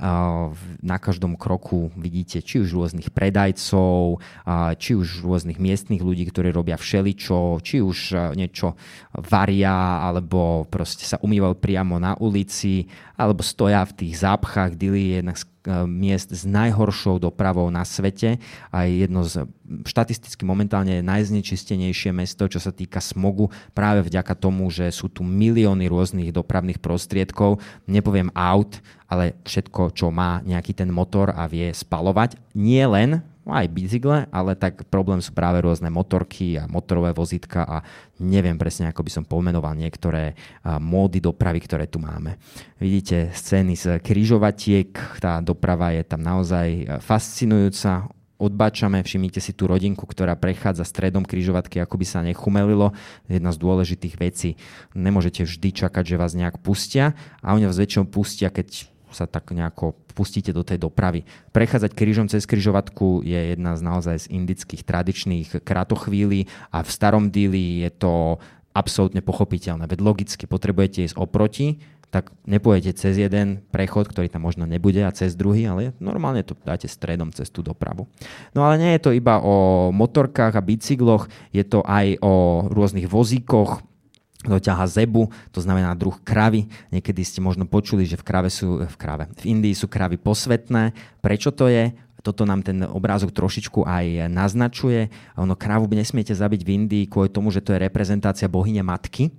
na každom kroku vidíte či už rôznych predajcov, uh, či už rôznych miestnych ľudí, ktorí robia všeličo, či už uh, niečo varia, alebo proste sa umývajú priamo na ulici, alebo stoja v tých zápchách. Dili je jednak z uh, miest s najhoršou dopravou na svete a je jedno z štatisticky momentálne najznečistenejšie mesto, čo sa týka smogu, práve vďaka tomu, že sú tu milióny rôznych dopravných prostriedkov, nepoviem aut, ale všetko, čo má nejaký ten motor a vie spalovať. Nie len aj bicykle, ale tak problém sú práve rôzne motorky a motorové vozítka a neviem presne, ako by som pomenoval niektoré módy dopravy, ktoré tu máme. Vidíte scény z križovatiek, tá doprava je tam naozaj fascinujúca. Odbáčame, všimnite si tú rodinku, ktorá prechádza stredom križovatky, ako by sa nechumelilo. Jedna z dôležitých vecí. Nemôžete vždy čakať, že vás nejak pustia a oni vás väčšinou pustia, keď sa tak nejako pustíte do tej dopravy. Prechádzať krížom cez križovatku je jedna z naozaj z indických tradičných kratochvílí a v starom Dili je to absolútne pochopiteľné. Veď logicky potrebujete ísť oproti, tak nepôjdete cez jeden prechod, ktorý tam možno nebude, a cez druhý, ale normálne to dáte stredom cez tú dopravu. No ale nie je to iba o motorkách a bicykloch, je to aj o rôznych vozíkoch, kto ťahá zebu, to znamená druh kravy. Niekedy ste možno počuli, že v krave sú, v krave, v Indii sú kravy posvätné. Prečo to je? Toto nám ten obrázok trošičku aj naznačuje. Ono, krávu nesmiete zabiť v Indii kvôli tomu, že to je reprezentácia bohyne matky.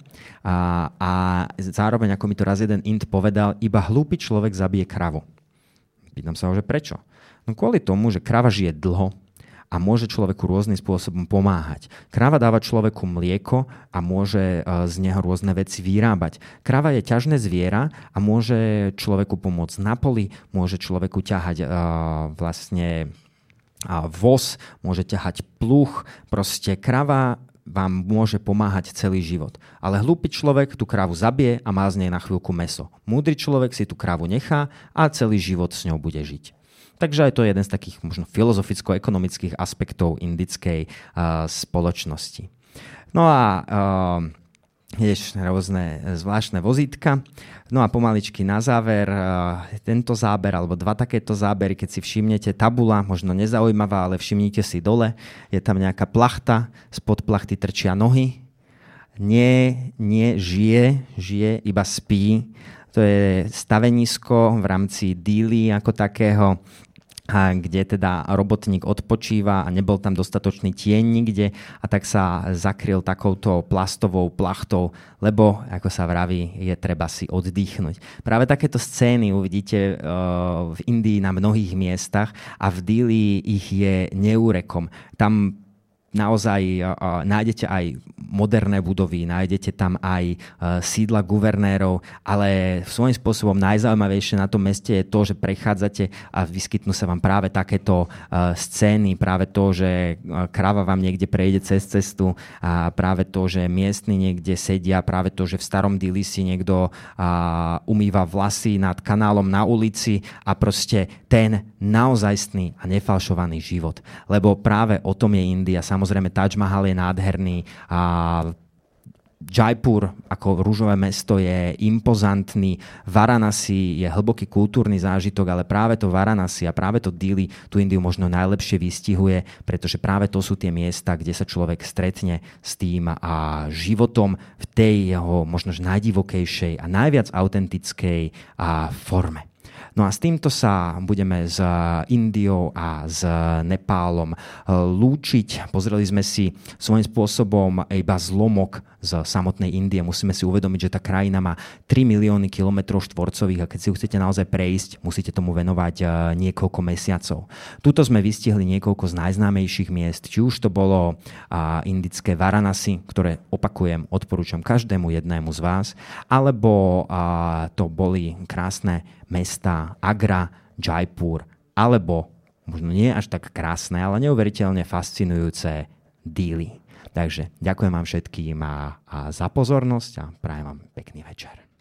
A, a zároveň, ako mi to raz jeden Ind povedal, iba hlúpy človek zabije kravu. Pýtam sa ho, že prečo? No kvôli tomu, že krava žije dlho a môže človeku rôznym spôsobom pomáhať. Kráva dáva človeku mlieko a môže z neho rôzne veci vyrábať. Kráva je ťažné zviera a môže človeku pomôcť na poli, môže človeku ťahať uh, vlastne uh, voz, môže ťahať pluch. Proste kráva vám môže pomáhať celý život. Ale hlúpy človek tú krávu zabije a má z nej na chvíľku mäso. Múdry človek si tú krávu nechá a celý život s ňou bude žiť. Takže aj to je jeden z takých možno filozoficko-ekonomických aspektov indickej uh, spoločnosti. No a uh, ješ rôzne zvláštne vozítka. No a pomaličky na záver uh, tento záber, alebo dva takéto zábery, keď si všimnete, tabula, možno nezaujímavá, ale všimnite si dole, je tam nejaká plachta, spod plachty trčia nohy. Nie, nie žije, žije, iba spí. To je stavenisko v rámci Dili ako takého, a kde teda robotník odpočíva a nebol tam dostatočný tieň nikde a tak sa zakryl takouto plastovou plachtou, lebo, ako sa vraví, je treba si oddychnúť. Práve takéto scény uvidíte uh, v Indii na mnohých miestach a v Dili ich je neúrekom. Tam naozaj uh, nájdete aj moderné budovy, nájdete tam aj uh, sídla guvernérov, ale svojím spôsobom najzaujímavejšie na tom meste je to, že prechádzate a vyskytnú sa vám práve takéto uh, scény, práve to, že uh, krava vám niekde prejde cez cestu a práve to, že miestni niekde sedia, práve to, že v starom Dili si niekto uh, umýva vlasy nad kanálom na ulici a proste ten naozajstný a nefalšovaný život. Lebo práve o tom je India. Samozrejme, Taj Mahal je nádherný a Jaipur ako ružové mesto je impozantný, Varanasi je hlboký kultúrny zážitok, ale práve to Varanasi a práve to Dili tú Indiu možno najlepšie vystihuje, pretože práve to sú tie miesta, kde sa človek stretne s tým a životom v tej jeho možno najdivokejšej a najviac autentickej a forme. No a s týmto sa budeme s Indiou a s Nepálom lúčiť. Pozreli sme si svojím spôsobom iba zlomok z samotnej Indie. Musíme si uvedomiť, že tá krajina má tri milióny kilometrov štvorcových a keď si ju chcete naozaj prejsť, musíte tomu venovať niekoľko mesiacov. Tuto sme vystihli niekoľko z najznámejších miest. Či už to bolo indické Varanasi, ktoré opakujem, odporúčam každému jednému z vás, alebo to boli krásne mesta Agra, Jaipur, alebo možno nie až tak krásne, ale neuveriteľne fascinujúce Dili. Takže ďakujem vám všetkým a, a za pozornosť a prajem vám pekný večer.